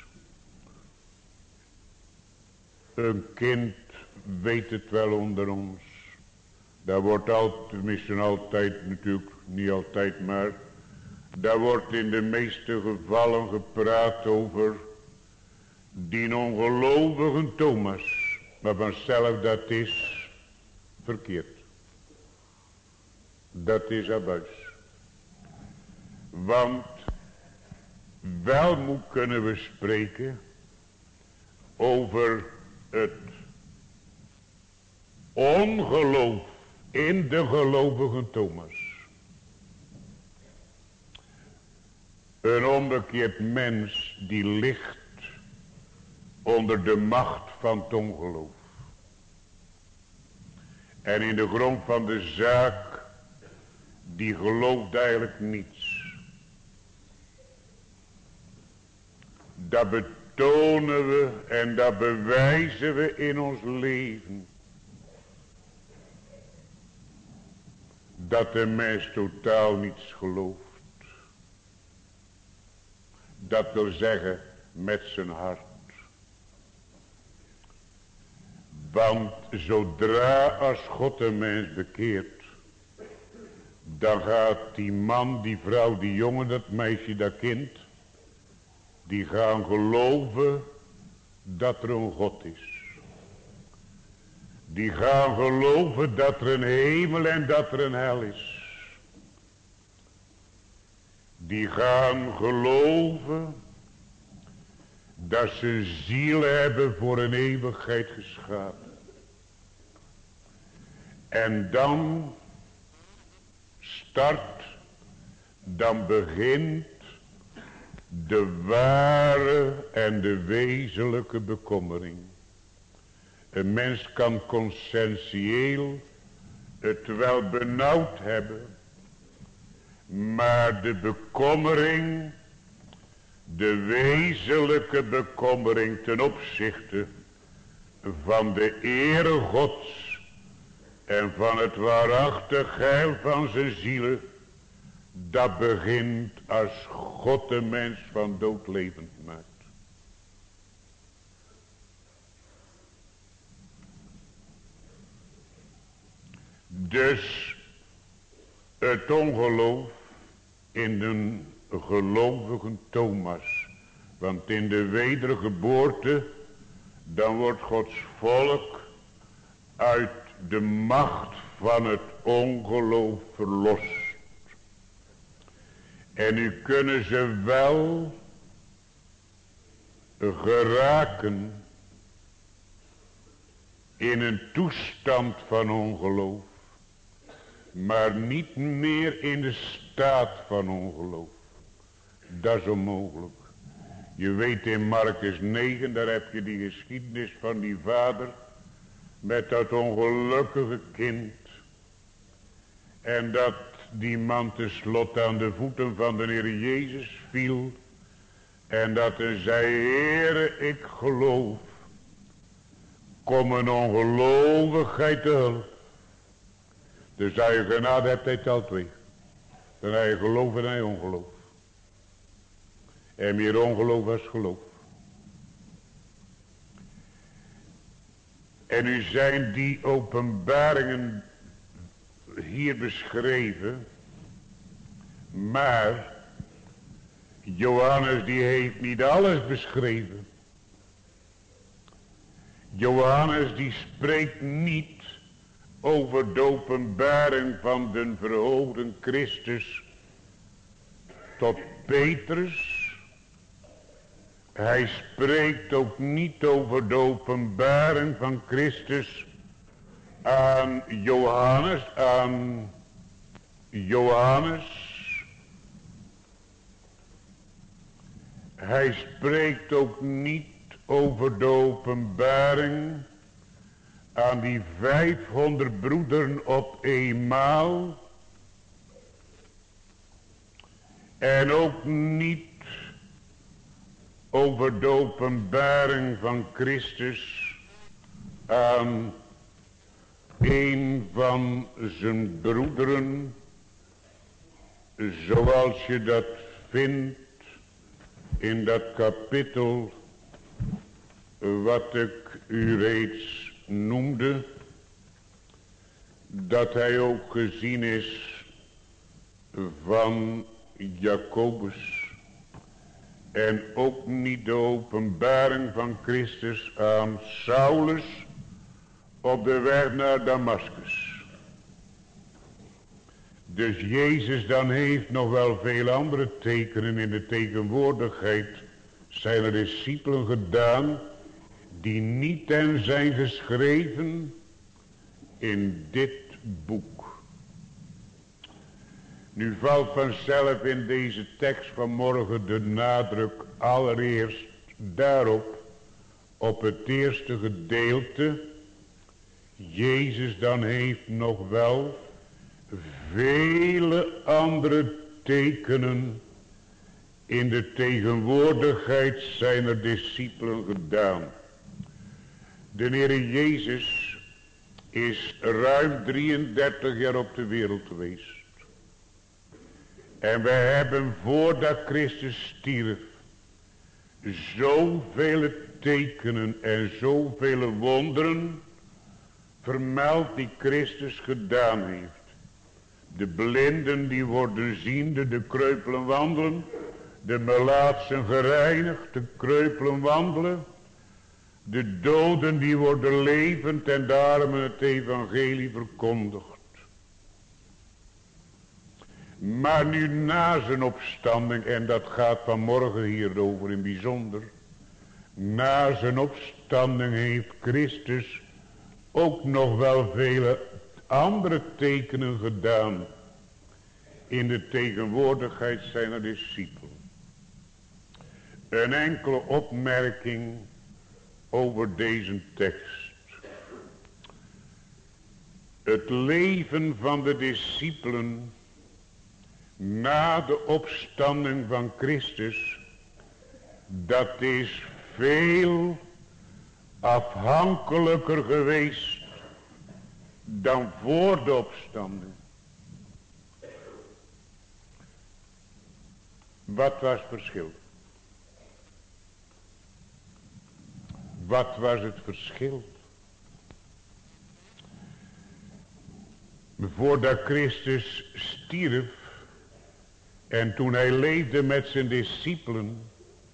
Een kind weet het wel onder ons. Daar wordt altijd, tenminste altijd natuurlijk, niet altijd maar, daar wordt in de meeste gevallen gepraat over die ongelovige Thomas. Maar vanzelf dat is verkeerd. Dat is abuis. Want wel moet kunnen we spreken over het ongeloof in de gelovige Thomas. Een onbekeerd mens die ligt onder de macht van het ongeloof. En in de grond van de zaak, die gelooft eigenlijk niets. Dat betonen we en dat bewijzen we in ons leven. Dat de mens totaal niets gelooft. Dat wil zeggen met zijn hart. Want zodra als God een mens bekeert, dan gaat die man, die vrouw, die jongen, dat meisje, dat kind, die gaan geloven dat er een God is. Die gaan geloven dat er een hemel en dat er een hel is. Die gaan geloven dat ze ziel hebben voor een eeuwigheid geschapen. En dan start, dan begint de ware en de wezenlijke bekommering. Een mens kan conscientieel het wel benauwd hebben, maar de bekommering, de wezenlijke bekommering ten opzichte van de ere Gods en van het waarachtig heil van zijn zielen, dat begint als God de mens van dood levend maakt. Dus het ongeloof in een gelovige Thomas. Want in de wedergeboorte, dan wordt Gods volk uit de macht van het ongeloof verlost. En nu kunnen ze wel geraken in een toestand van ongeloof. Maar niet meer in de staat van ongeloof. Dat is onmogelijk. Je weet in Markus negen, daar heb je die geschiedenis van die vader met dat ongelukkige kind. En dat die man tenslotte aan de voeten van de Heer Jezus viel. En dat hij zei, Heere, ik geloof. Kom een ongelovigheid te hulp. Dus als je genade hebt, heeft hij al twee. Dan heb je geloof en hij ongeloof. En meer ongeloof als geloof. En nu zijn die openbaringen hier beschreven. Maar Johannes die heeft niet alles beschreven. Johannes die spreekt niet over de openbaring van de verhoogde Christus tot Petrus. Hij spreekt ook niet over de openbaring van Christus aan Johannes, aan Johannes. Hij spreekt ook niet over de openbaring aan die vijfhonderd broederen op eenmaal. En ook niet over de openbaring van Christus aan een van zijn broederen, zoals je dat vindt in dat kapitel wat ik u reeds noemde, dat hij ook gezien is van Jacobus. En ook niet de openbaring van Christus aan Saulus op de weg naar Damaskus. Dus Jezus dan heeft nog wel veel andere tekenen in de tegenwoordigheid zijner discipelen gedaan, die niet ten zijn geschreven in dit boek. Nu valt vanzelf in deze tekst vanmorgen de nadruk allereerst daarop, op het eerste gedeelte. Jezus dan heeft nog wel vele andere tekenen in de tegenwoordigheid zijner discipelen gedaan. De Heer Jezus is ruim drieëndertig jaar op de wereld geweest. En wij hebben voordat Christus stierf zoveel tekenen en zoveel wonderen vermeld die Christus gedaan heeft. De blinden die worden ziende, de kreupelen wandelen, de melaatsen gereinigd, de kreupelen wandelen, de doden die worden levend en de armen het evangelie verkondigd. Maar nu na zijn opstanding, en dat gaat vanmorgen hierover in bijzonder, na zijn opstanding heeft Christus ook nog wel vele andere tekenen gedaan in de tegenwoordigheid zijner discipelen. Een enkele opmerking over deze tekst. Het leven van de discipelen na de opstanding van Christus, dat is veel afhankelijker geweest dan voor de opstanding. Wat was het verschil? Wat was het verschil? Voordat Christus stierf en toen hij leefde met zijn discipelen,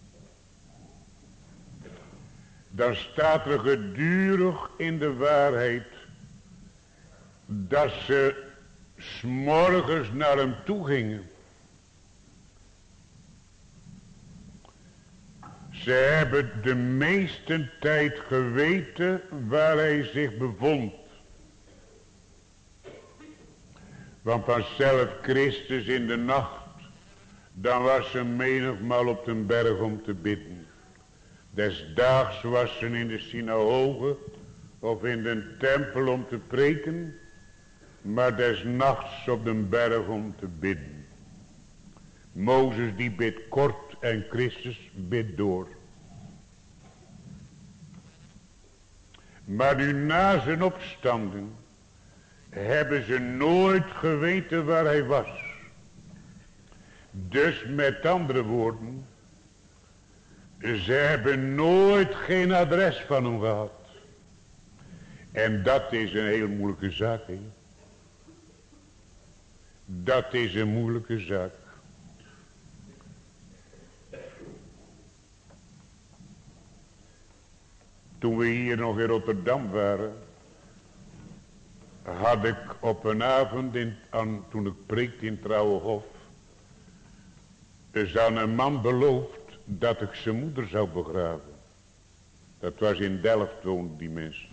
dan staat er gedurig in de waarheid dat ze 's morgens naar hem toe gingen. Ze hebben de meeste tijd geweten waar hij zich bevond. Want vanzelf Christus in de nacht, dan was ze menigmaal op den berg om te bidden. Des daags was ze in de synagoge of in de tempel om te preken, maar des nachts op den berg om te bidden. Mozes die bidt kort en Christus bidt door. Maar nu na zijn opstanding hebben ze nooit geweten waar hij was. Dus met andere woorden, ze hebben nooit geen adres van hem gehad. En dat is een heel moeilijke zaak, hè? Dat is een moeilijke zaak. Toen we hier nog in Rotterdam waren, had ik op een avond, in, aan, toen ik preekte in Trouwenhof, Er is aan een man beloofd dat ik zijn moeder zou begraven. Dat was in Delft woonden die mensen.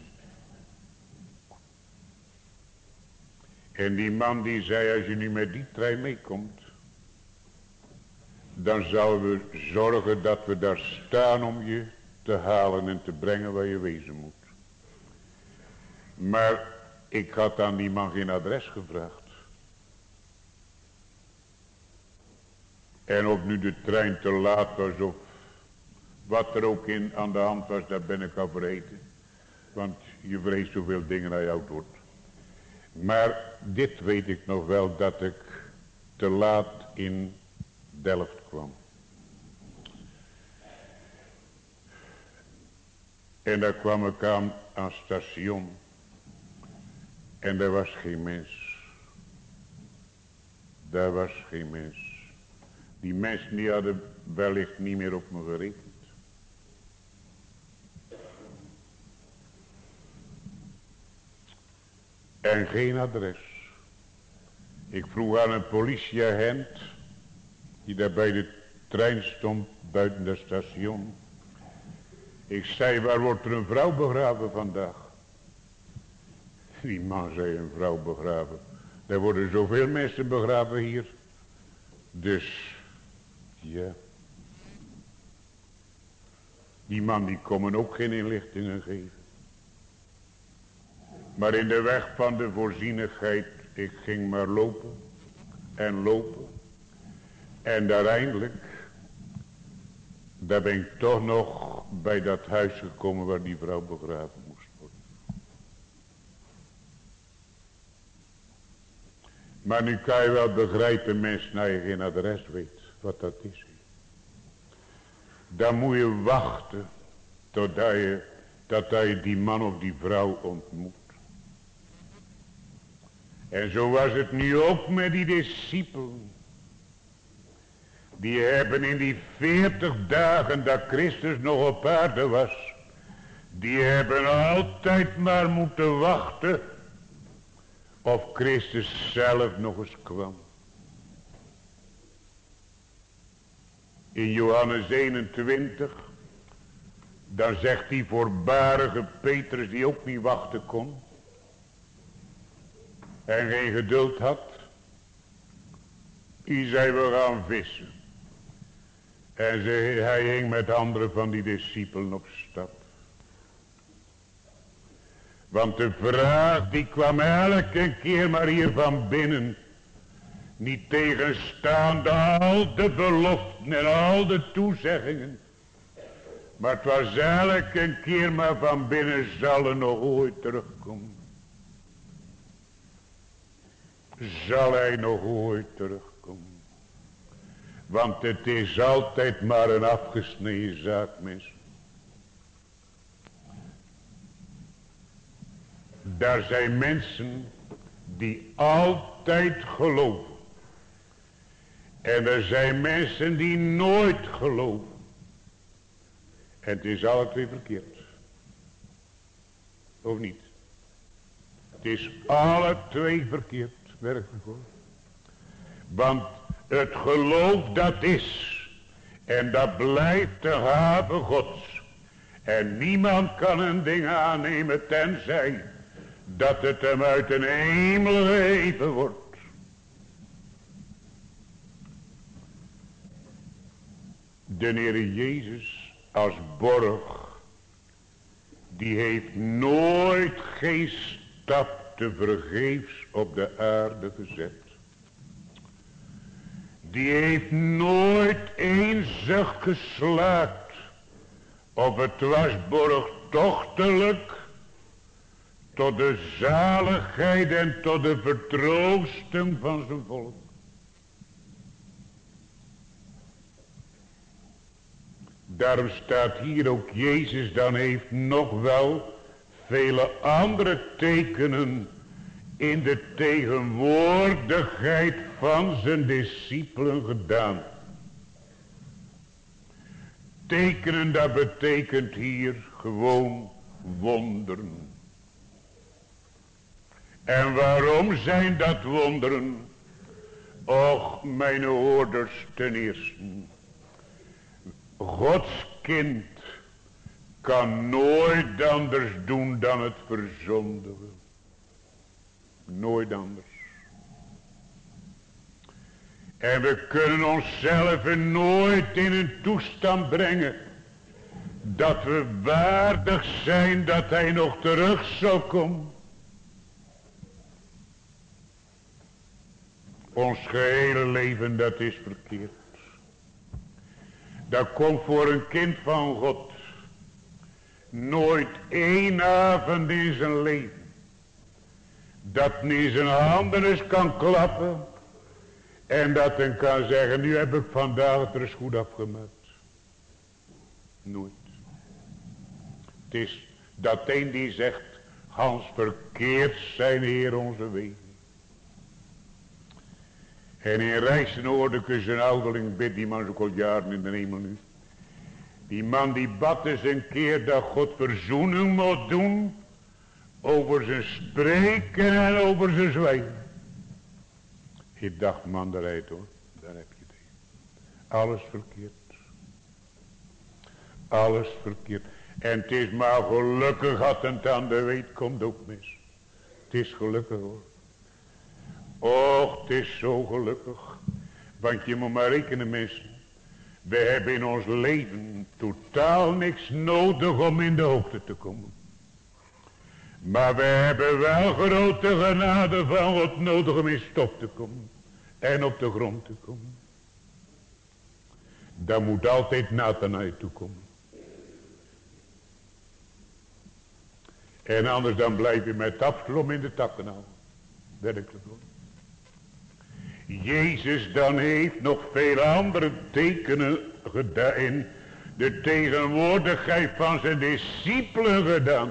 En die man die zei, als je nu met die trein meekomt, dan zouden we zorgen dat we daar staan om je te halen en te brengen waar je wezen moet. Maar ik had aan die man geen adres gevraagd. En of nu de trein te laat was of wat er ook in aan de hand was, daar ben ik al vergeten. Want je vreest zoveel dingen naar je oud wordt. Maar dit weet ik nog wel, dat ik te laat in Delft kwam. En daar kwam ik aan aan het station. En er was geen mens. Daar was geen mens. Die mensen die hadden wellicht niet meer op me gerekend. En geen adres. Ik vroeg aan een politieagent die daar bij de trein stond buiten het station. Ik zei, waar wordt er een vrouw begraven vandaag? Die man zei, een vrouw begraven. Er worden zoveel mensen begraven hier. Dus, ja. Die man die kon me ook geen inlichtingen geven. Maar in de weg van de voorzienigheid, ik ging maar lopen en lopen. En uiteindelijk, daar ben ik toch nog bij dat huis gekomen waar die vrouw begraven moest worden. Maar nu kan je wel begrijpen, mensen, als je geen adres weet wat dat is. Dan moet je wachten totdat je, totdat je die man of die vrouw ontmoet. En zo was het nu ook met die discipelen. Die hebben in die veertig dagen dat Christus nog op aarde was, die hebben altijd maar moeten wachten of Christus zelf nog eens kwam. In Johannes eenentwintig, dan zegt die voorbarige Petrus, die ook niet wachten kon en geen geduld had, die zei, we gaan vissen. En ze, hij hing met andere van die discipelen op stap. Want de vraag die kwam elke keer maar hier van binnen. Niet tegenstaande al de beloften en al de toezeggingen. Maar het was elke keer maar van binnen, zal er nog ooit terugkomen. Zal hij nog ooit terugkomen. Want het is altijd maar een afgesneden zaak, mensen. Daar zijn mensen die altijd geloven. En er zijn mensen die nooit geloven. En het is alle twee verkeerd. Of niet? Het is alle twee verkeerd. Werkelijk hoor. Want het geloof dat is. En dat blijft de gave Gods. En niemand kan een ding aannemen tenzij dat het hem uit een hemel gegeven wordt. De Heer Jezus als borg, die heeft nooit geen stap te vergeefs op de aarde gezet. Die heeft nooit één zucht geslaakt op het was borgtochtelijk tot de zaligheid en tot de vertroosting van zijn volk. Daarom staat hier ook Jezus dan heeft nog wel vele andere tekenen in de tegenwoordigheid van zijn discipelen gedaan. Tekenen, dat betekent hier gewoon wonderen. En waarom zijn dat wonderen? Och, mijn hoorders, ten eerste. Gods kind kan nooit anders doen dan het verzondigen. Nooit anders. En we kunnen onszelf nooit in een toestand brengen dat we waardig zijn dat hij nog terug zal komen. Ons gehele leven, dat is verkeerd. Dat komt voor een kind van God nooit één avond in zijn leven dat niet zijn handen eens kan klappen en dat hij kan zeggen, nu heb ik vandaag het er eens goed afgemaakt. Nooit. Het is dat een die zegt, Hans, verkeerd zijn Heer onze wegen. En in Rijsenoordekes een ouderling bidt, die man is ook al jaren in de hemel nu. Die man die bad eens een keer dat God verzoening moet doen over zijn spreken en over zijn zwijgen. Ik dacht, man, daar rijdt hoor, daar heb je het. Alles verkeerd. Alles verkeerd. En het is maar gelukkig dat het aan de weet komt ook mis. Het is gelukkig hoor. Och, het is zo gelukkig. Want je moet maar rekenen mensen. We hebben in ons leven totaal niks nodig om in de hoogte te komen. Maar we hebben wel grote genade van wat nodig om in stof te komen. En op de grond te komen. Daar moet altijd nat naar je toe komen. En anders dan blijf je met Absalom in de takken houden. Werkelijk hoor. Jezus dan heeft nog veel andere tekenen gedaan. In de tegenwoordigheid van zijn discipelen gedaan.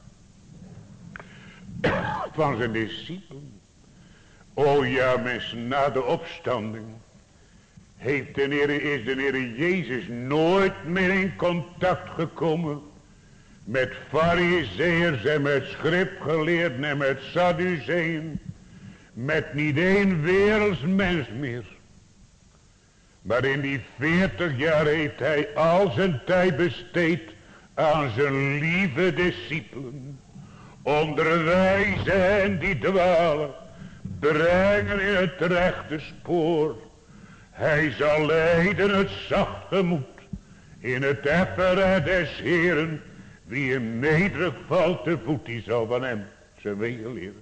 Van zijn discipelen. O ja mensen, na de opstanding heeft de Heer, is de Heer Jezus nooit meer in contact gekomen met farizeeërs en met schriftgeleerden en met sadduceeën. Met niet één werelds mens meer. Maar in die veertig jaar heeft hij al zijn tijd besteed aan zijn lieve discipelen. Onderwijzen hen die dwalen. Brengen in het rechte spoor. Hij zal leiden het zacht gemoed. In het effere des Heeren. Wie hem nederig valt te voet, die zal van hem zijn wegen leren.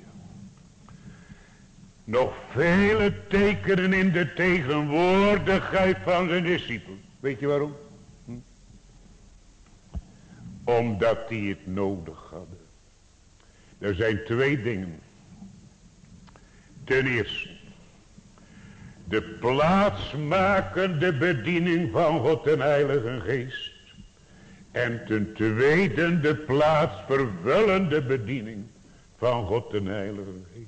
Nog vele tekenen in de tegenwoordigheid van zijn discipelen. Weet je waarom? Hm? Omdat die het nodig hadden. Er zijn twee dingen. Ten eerste. De plaatsmakende bediening van God en Heilige Geest. En ten tweede de plaatsvervullende bediening van God en Heilige Geest.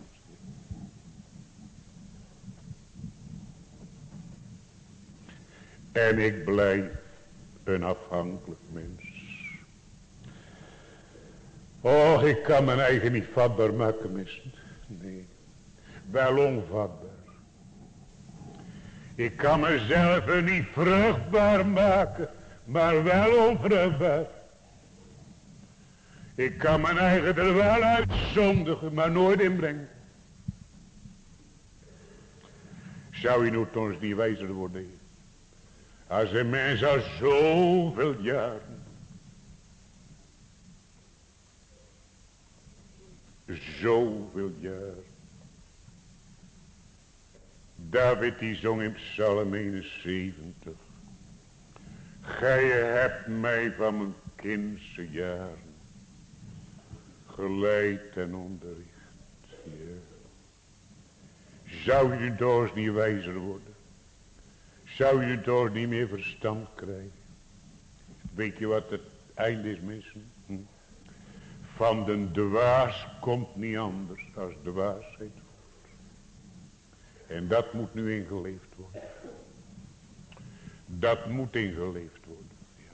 En ik blijf een afhankelijk mens. Oh, ik kan mijn eigen niet vatbaar maken, mensen. Nee, wel onvatbaar. Ik kan mezelf niet vruchtbaar maken, maar wel onvruchtbaar. Ik kan mijn eigen er wel uitzondigen, maar nooit inbrengen. Zou je nu ons niet wijzer worden? Als een mens al zoveel jaren. Zoveel jaren. David die zong in Psalm eenenzeventig. Gij hebt mij van mijn kindse jaren geleid en onderricht. Ja. Zou je door eens niet wijzer worden? Zou je door niet meer verstand krijgen? Weet je wat het einde is, mensen? Hm? Van de dwaas komt niet anders als dwaasheid voort. En dat moet nu ingeleefd worden. Dat moet ingeleefd worden. Ja.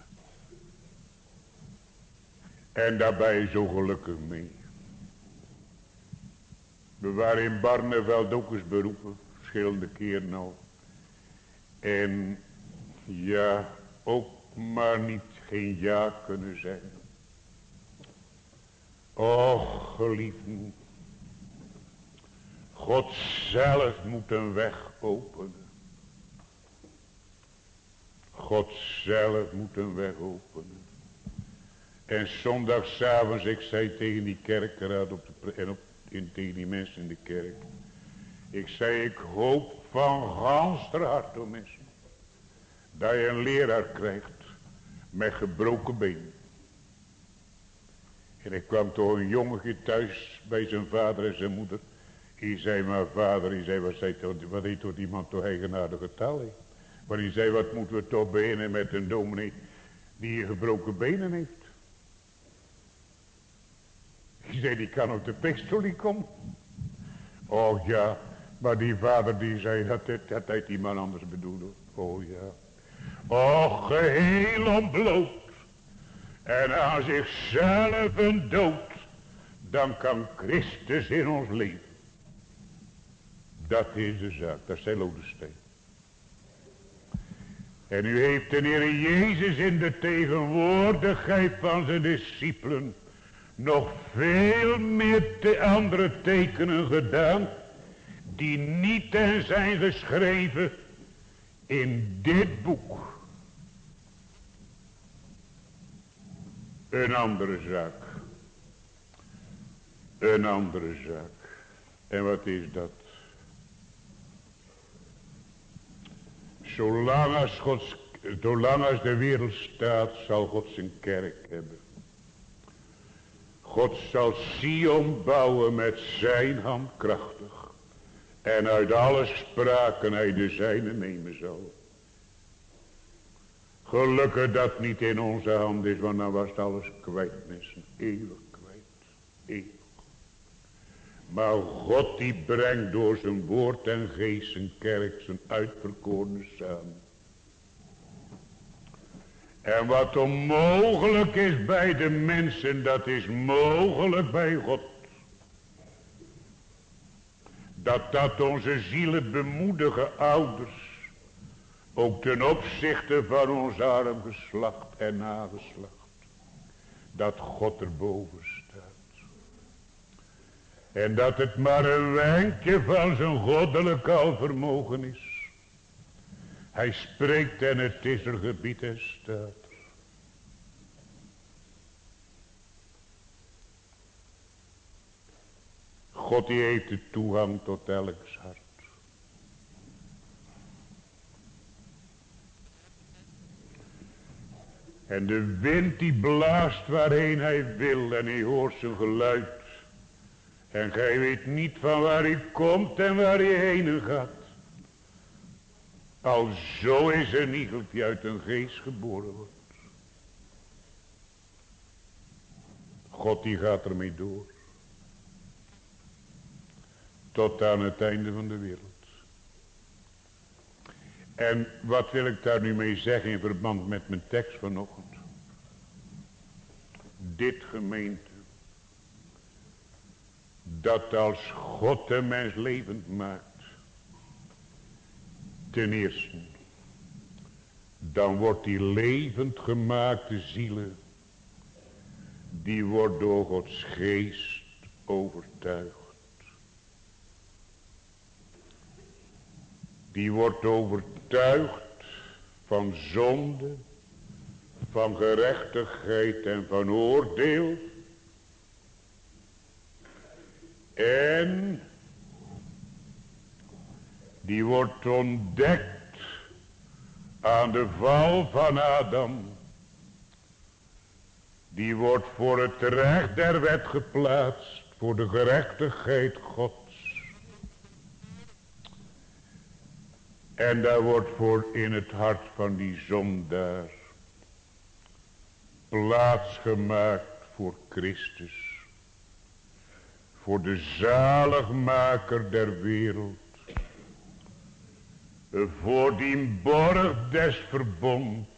En daarbij zo gelukkig mee. We waren in Barneveld ook eens beroepen. verschillende keren al. En ja, ook maar niet geen ja kunnen zijn. Och, geliefden. God zelf moet een weg openen. God zelf moet een weg openen. En zondagsavonds, ik zei tegen die kerkraad op de, en op, in, tegen die mensen in de kerk. Ik zei, ik hoop van ganser hart, o mensen, dat je een leraar krijgt met gebroken benen. En ik kwam toch een jongetje thuis bij zijn vader en zijn moeder. Hij zei, maar vader, hij zei, wat, zei, wat heeft toch die man toch eigenaardige taal? He? Maar hij zei, wat moeten we toch beginnen met een dominee die gebroken benen heeft? Hij zei, die kan op de pistolie komen. Oh ja, maar die vader die zei, dat, dat, dat heeft die man anders bedoeld. Oh ja. Oh, geheel ontbloot. En aan zichzelf een dood. Dan kan Christus in ons leven. Dat is de zaak, dat is zijn lodensteen. En u heeft de Heer Jezus in de tegenwoordigheid van zijn discipelen nog veel meer te andere tekenen gedaan, die niet en zijn geschreven in dit boek. Een andere zaak. Een andere zaak. En wat is dat? Zolang als, Gods, zolang als de wereld staat, zal God zijn kerk hebben. God zal Sion bouwen met zijn hand krachtig. En uit alle spraken hij de zijne nemen zal. Gelukkig dat niet in onze hand is, want dan was het alles kwijt, mensen. Eeuwig kwijt. Eeuwig. Maar God die brengt door zijn woord en geest zijn kerk, zijn uitverkorenen samen. En wat onmogelijk is bij de mensen, dat is mogelijk bij God. Dat dat onze zielen bemoedigen ouders, ook ten opzichte van ons arm geslacht en nageslacht, dat God erboven staat. En dat het maar een wenkje van zijn goddelijk alvermogen is. Hij spreekt en het is er, gebied en staat er. God die heeft de toegang tot elks hart. En de wind die blaast waarheen hij wil en hij hoort zijn geluid. En gij weet niet van waar hij komt en waar hij heen gaat. Al zo is een iegel die uit een geest geboren wordt. God die gaat ermee door. Tot aan het einde van de wereld. En wat wil ik daar nu mee zeggen in verband met mijn tekst vanochtend? Dit, gemeente. Dat als God de mens levend maakt. Ten eerste. Dan wordt die levend gemaakte zielen. Die wordt door Gods geest overtuigd. Die wordt overtuigd van zonde, van gerechtigheid en van oordeel. En die wordt ontdekt aan de val van Adam. Die wordt voor het recht der wet geplaatst, voor de gerechtigheid Gods. En daar wordt voor in het hart van die zondaar plaats gemaakt voor Christus. Voor de zaligmaker der wereld. Voor die borg des verbonds.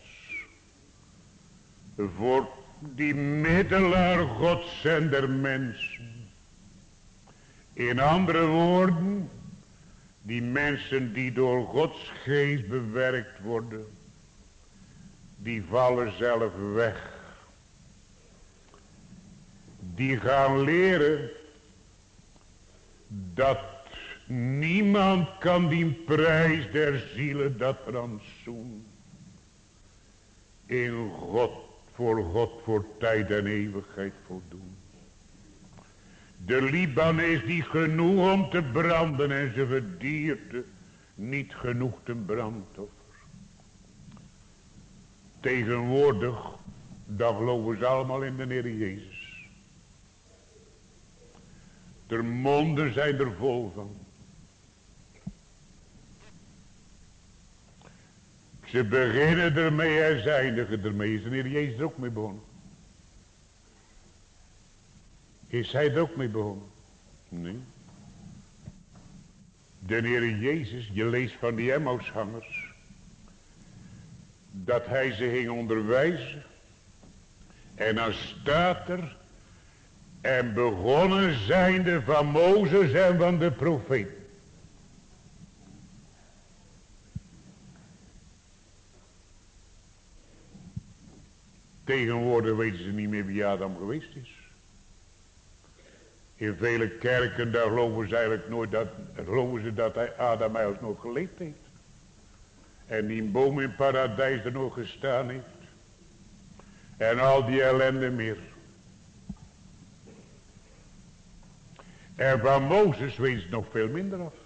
Voor die middelaar Gods en der mensen. In andere woorden, Die mensen die door Gods geest bewerkt worden, die vallen zelf weg. Die gaan leren dat niemand kan die prijs der zielen, dat rantsoen, in God, voor God, voor tijd en eeuwigheid voldoen. De Libanon is niet genoeg om te branden en ze verdierte niet genoeg te brandoffer. Tegenwoordig, dan geloven ze allemaal in de Heer Jezus. De monden zijn er vol van. Ze beginnen ermee en ze eindigen ermee. Is de Heer Jezus er ook mee begonnen? Is hij er ook mee begonnen? Nee. De Heer Jezus, je leest van die Emmausgangers, dat hij ze ging onderwijzen. En dan staat er, en begonnen zijnde van Mozes en van de profeet. Tegenwoordig weten ze niet meer wie Adam geweest is. In vele kerken, daar geloven ze eigenlijk nooit dat, geloven ze dat hij, Adam eigenlijk nog geleefd heeft. En die boom in paradijs er nog gestaan heeft. En al die ellende meer. En van Mozes weten ze nog veel minder af.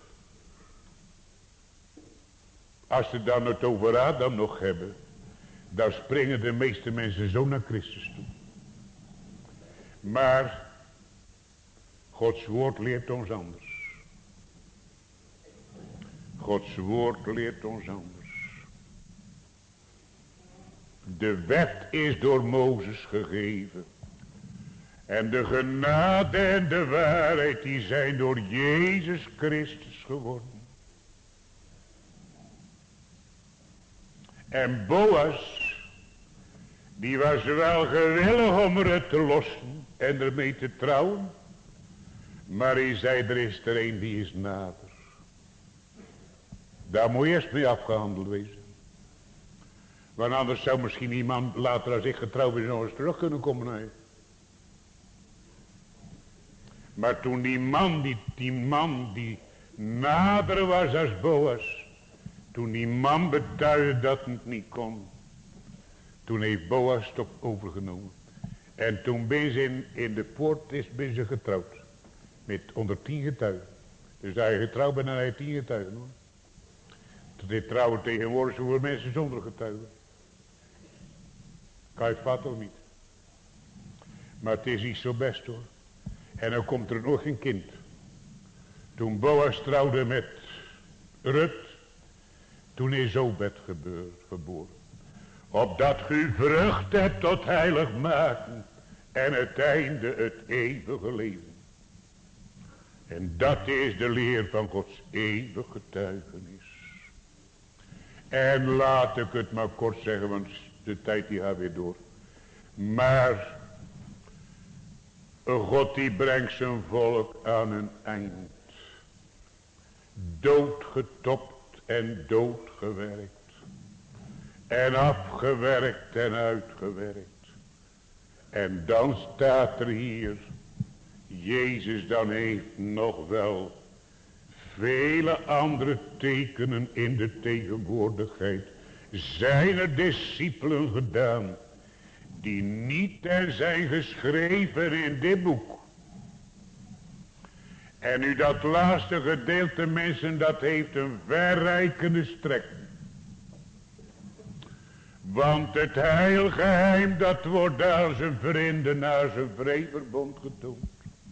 Als ze dan het over Adam nog hebben, dan springen de meeste mensen zo naar Christus toe. Maar Gods woord leert ons anders. Gods woord leert ons anders. De wet is door Mozes gegeven. En de genade en de waarheid die zijn door Jezus Christus geworden. En Boas, die was wel gewillig om het te lossen en ermee te trouwen. Maar hij zei, er is er een die is nader. Daar moet je eerst mee afgehandeld wezen. Want anders zou misschien iemand later als ik getrouwd ben nog eens terug kunnen komen naar je. Maar toen die man, die, die man die nader was als Boas, toen die man betuigde dat het niet kon, toen heeft Boas het overgenomen. En toen ben ze in, in de poort is ben ze getrouwd. Met onder tien getuigen. Dus als je getrouwd bent, dan heb je tien getuigen hoor. Tot dit trouwen tegenwoordig zoveel mensen zonder getuigen. Kan je het vatten of niet? Maar het is niet zo best hoor. En dan komt er nog een kind. Toen Boas trouwde met Rut, toen is Obed geboren. Opdat u vrucht hebt tot heilig maken en het einde het eeuwige leven. En dat is de leer van Gods eeuwige getuigenis. En laat ik het maar kort zeggen, want de tijd die gaat weer door. Maar God die brengt zijn volk aan een eind. Doodgetopt en doodgewerkt. En afgewerkt en uitgewerkt. En dan staat er hier, Jezus dan heeft nog wel vele andere tekenen in de tegenwoordigheid zijner discipelen gedaan, die niet er zijn geschreven in dit boek. En nu dat laatste gedeelte mensen, dat heeft een verrijkende strekking. Want het heilgeheim, dat wordt aan zijn vrienden naar zijn vredeverbond getoond.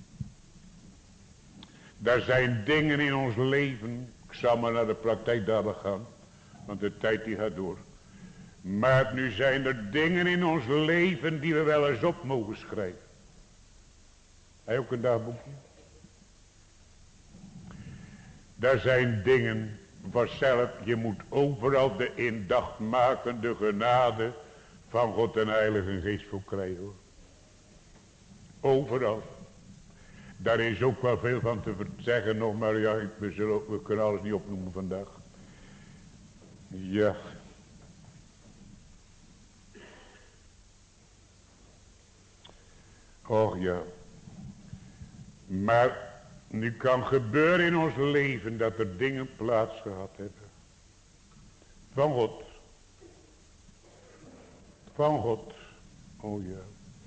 Daar zijn dingen in ons leven, ik zal maar naar de praktijk dadelijk gaan, want de tijd die gaat door. Maar nu zijn er dingen in ons leven die we wel eens op mogen schrijven. Heb je ook een dagboekje? Daar zijn dingen vanzelf, je moet overal de indachtmakende genade van God en Heilige Geest voor krijgen hoor. Overal. Daar is ook wel veel van te zeggen nog, maar ja, we, zullen, we kunnen alles niet opnoemen vandaag. Ja. Och ja. Maar nu kan gebeuren in ons leven dat er dingen plaats gehad hebben. Van God. Van God. Oh ja.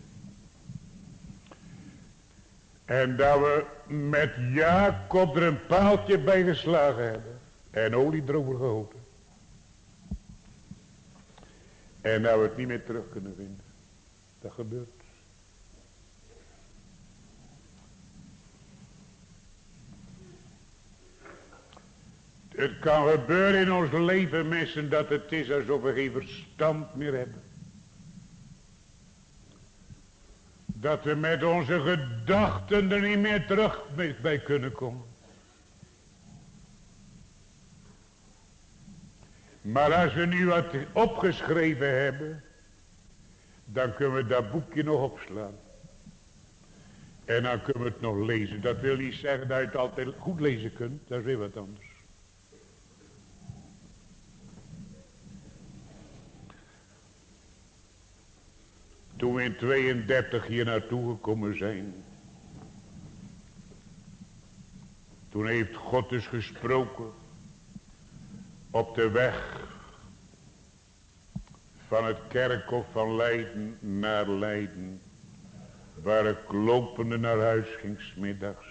En dat we met Jacob er een paaltje bij geslagen hebben. En olie erover gehouden. En dat we het niet meer terug kunnen vinden. Dat gebeurt. Het kan gebeuren in ons leven, mensen, dat het is alsof we geen verstand meer hebben. Dat we met onze gedachten er niet meer terug bij kunnen komen. Maar als we nu wat opgeschreven hebben, dan kunnen we dat boekje nog opslaan. En dan kunnen we het nog lezen. Dat wil niet zeggen dat je het altijd goed lezen kunt, dat is weer wat anders. Toen we in tweeëndertig hier naartoe gekomen zijn. Toen heeft God dus gesproken. Op de weg. Van het kerkhof van Leiden naar Leiden. Waar ik lopende naar huis ging 's middags.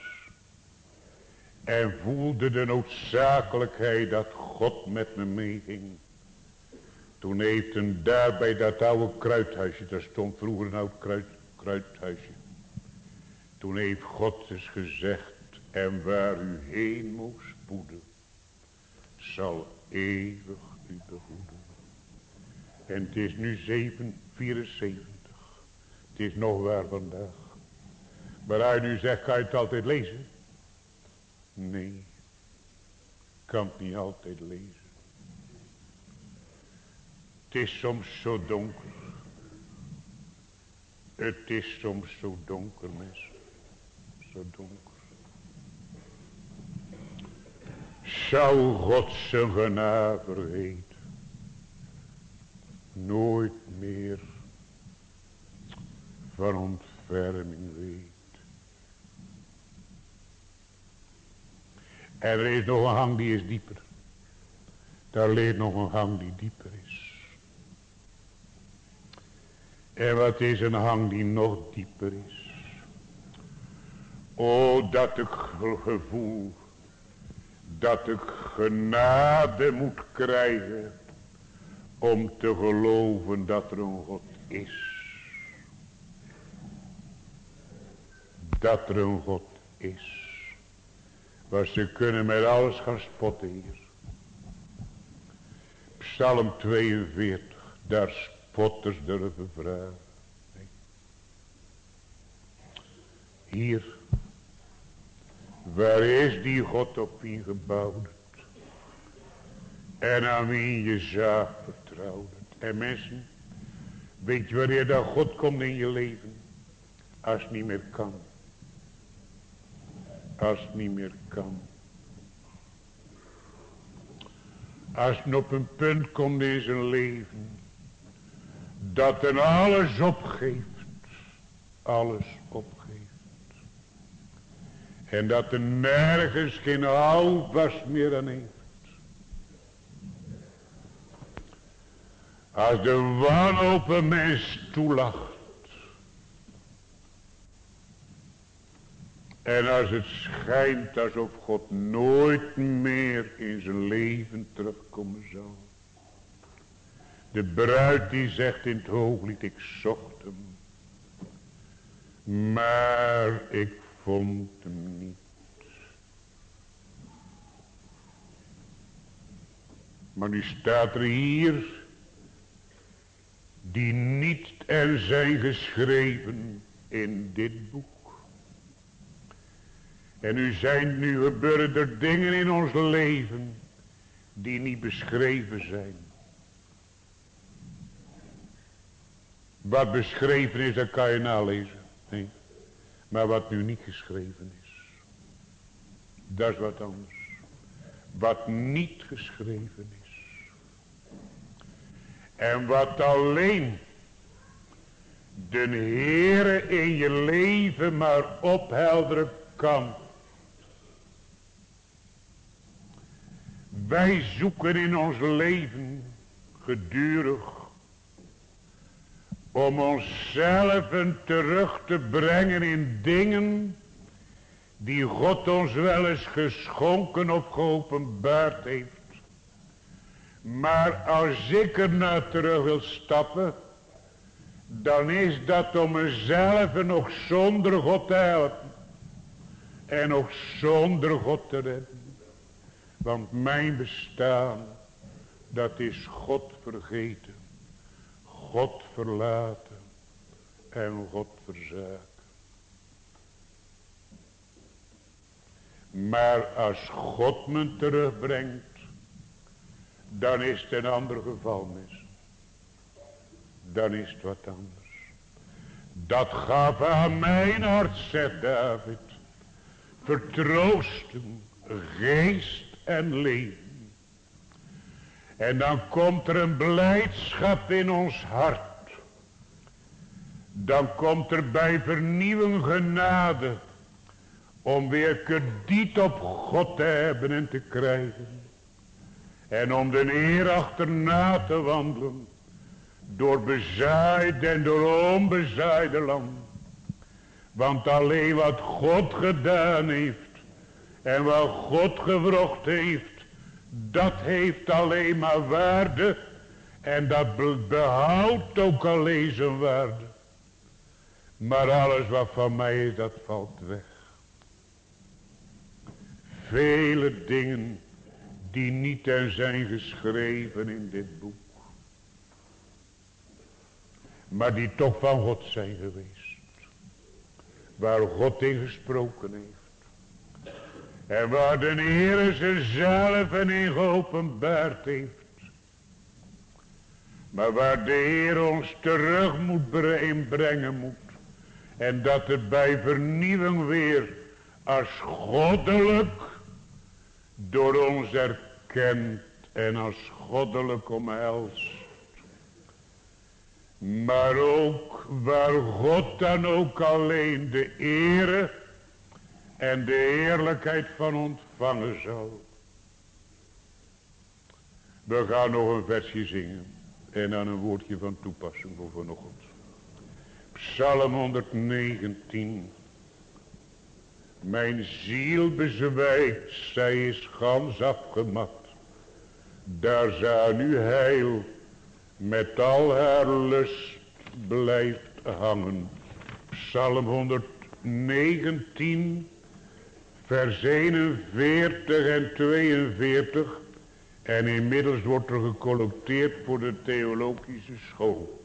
En voelde de noodzakelijkheid dat God met me meeging. Toen heeft een daar bij dat oude kruidhuisje, daar stond vroeger een oud kruid, kruidhuisje. Toen heeft God dus gezegd, en waar u heen moest spoeden, zal eeuwig u behoeden. En het is nu zeven vierenzeventig. Het is nog waar vandaag. Maar hij nu zegt, kan je het altijd lezen? Nee, ik kan het niet altijd lezen. Het is soms zo donker. Het is soms zo donker, mensen. Zo donker. Zou God zijn genade vergeten. Nooit meer van ontferming weet. En er is nog een hang die is dieper. Daar ligt nog een hang die dieper is. En wat is een hang die nog dieper is? O, dat ik gevoel dat ik genade moet krijgen om te geloven dat er een God is. Dat er een God is. Want ze kunnen met alles gaan spotten hier. Psalm tweeënveertig, daar spotters durven vragen. Nee. Hier, waar is die God op wie je gebouwd hebt? En aan wie je zaak vertrouwd hebt. En mensen, weet je wanneer dat God komt in je leven? Als het niet meer kan. Als het niet meer kan. Als het op een punt komt in zijn leven. Dat hij alles opgeeft. Alles opgeeft. En dat er nergens geen houvast meer aan heeft. Als de wanhoop een mens toelacht. En als het schijnt alsof God nooit meer in zijn leven terugkomen zal. De bruid die zegt in het hooglied, ik zocht hem. Maar ik vond hem niet. Maar nu staat er hier, die niet er zijn geschreven in dit boek. En nu zijn nu gebeuren er dingen in ons leven die niet beschreven zijn. Wat beschreven is, dat kan je nalezen. Nee. Maar wat nu niet geschreven is, dat is wat anders. Wat niet geschreven is. En wat alleen de Heere in je leven maar ophelderen kan. Wij zoeken in ons leven gedurig om onszelf terug te brengen in dingen die God ons wel eens geschonken of geopenbaard heeft. Maar als ik er naar terug wil stappen, dan is dat om mezelf nog zonder God te helpen. En nog zonder God te redden. Want mijn bestaan, dat is God vergeten. God verlaten. En God verzaken. Maar als God me terugbrengt, dan is het een ander geval, mis. Dan is het wat anders. Dat gaf aan mijn hart, zegt David, vertroosting, geest en leven. En dan komt er een blijdschap in ons hart. Dan komt er bij vernieuwing genade, om weer krediet op God te hebben en te krijgen. En om de Heer achterna te wandelen. Door bezaaid en door onbezaaide land. Want alleen wat God gedaan heeft. En wat God gewrocht heeft. Dat heeft alleen maar waarde. En dat behoudt ook alleen zijn waarde. Maar alles wat van mij is, dat valt weg. Vele dingen die niet en zijn geschreven in dit boek. Maar die toch van God zijn geweest. Waar God in gesproken heeft. En waar de Heer zichzelf in geopenbaard heeft. Maar waar de Heer ons terug moet brengen moet. En dat het bij vernieuwing weer als goddelijk door ons erkend en als goddelijk omhelst. Maar ook waar God dan ook alleen de ere en de heerlijkheid van ontvangen zal. We gaan nog een versje zingen en dan een woordje van toepassing voor vanochtend. Psalm honderdnegentien. Mijn ziel bezwijkt, zij is gans afgemat. Daar zou nu heil met al haar lust blijft hangen. Psalm honderdnegentien, vers eenenveertig en tweeënveertig. En inmiddels wordt er gecollecteerd voor de theologische school.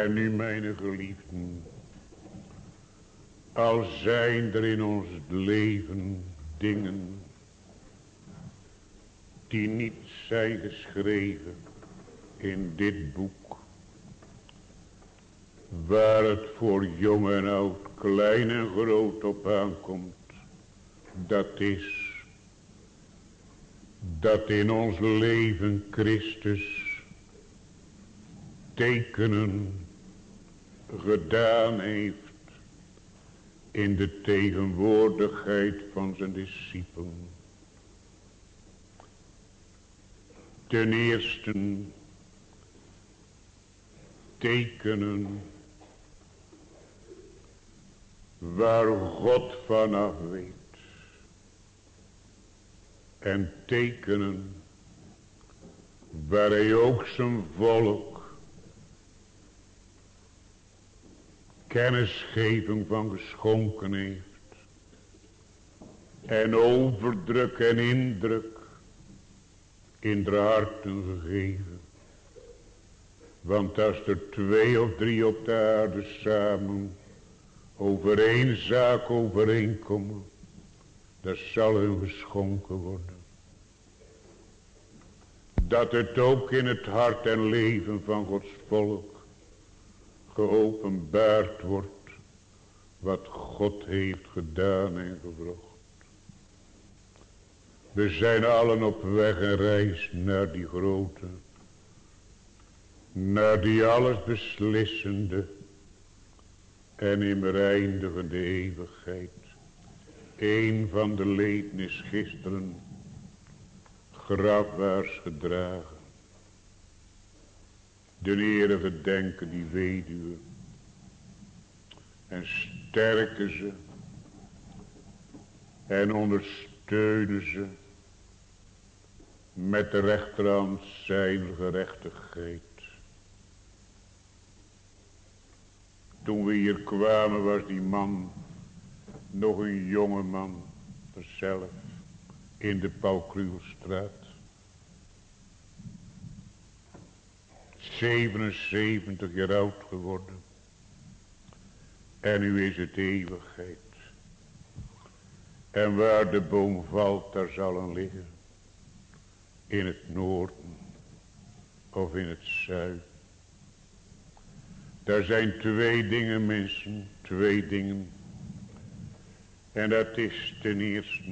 En nu, mijn geliefden, al zijn er in ons leven dingen die niet zijn geschreven in dit boek, waar het voor jong en oud, klein en groot op aankomt, dat is dat in ons leven Christus tekenen gedaan heeft in de tegenwoordigheid van zijn discipelen. Ten eerste tekenen waar God vanaf weet. En tekenen waar hij ook zijn volk kennisgeving van geschonken heeft. En overdruk en indruk in de harten gegeven. Want als er twee of drie op de aarde samen over één zaak overeenkomen, dat zal hun geschonken worden. Dat het ook in het hart en leven van Gods volk geopenbaard wordt wat God heeft gedaan en gevrocht. We zijn allen op weg en reis naar die grote, naar die alles beslissende en immer eindigende eeuwigheid. Een van de leden is gisteren grafwaarts gedragen. De Heere gedenken die weduwe en sterken ze en ondersteunen ze met de rechterhand zijn gerechtigheid. Toen we hier kwamen was die man nog een jonge man, zelf, in de Paul Krugerstraat. zevenenzeventig jaar oud geworden. En nu is het eeuwigheid. En waar de boom valt, daar zal een liggen. In het noorden of in het zuiden. Daar zijn twee dingen, mensen, twee dingen. En dat is ten eerste,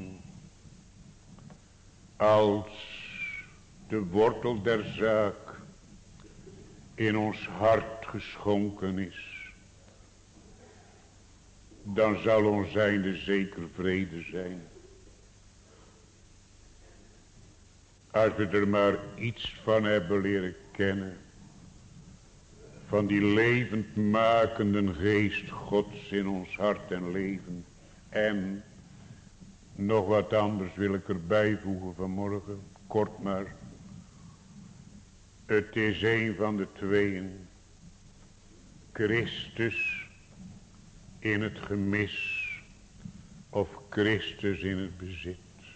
als de wortel der zaak in ons hart geschonken is, dan zal ons einde zeker vrede zijn. Als we er maar iets van hebben leren kennen, van die levendmakende geest Gods in ons hart en leven. En nog wat anders wil ik erbij voegen vanmorgen, kort maar. Het is een van de tweeën. Christus in het gemis of Christus in het bezit.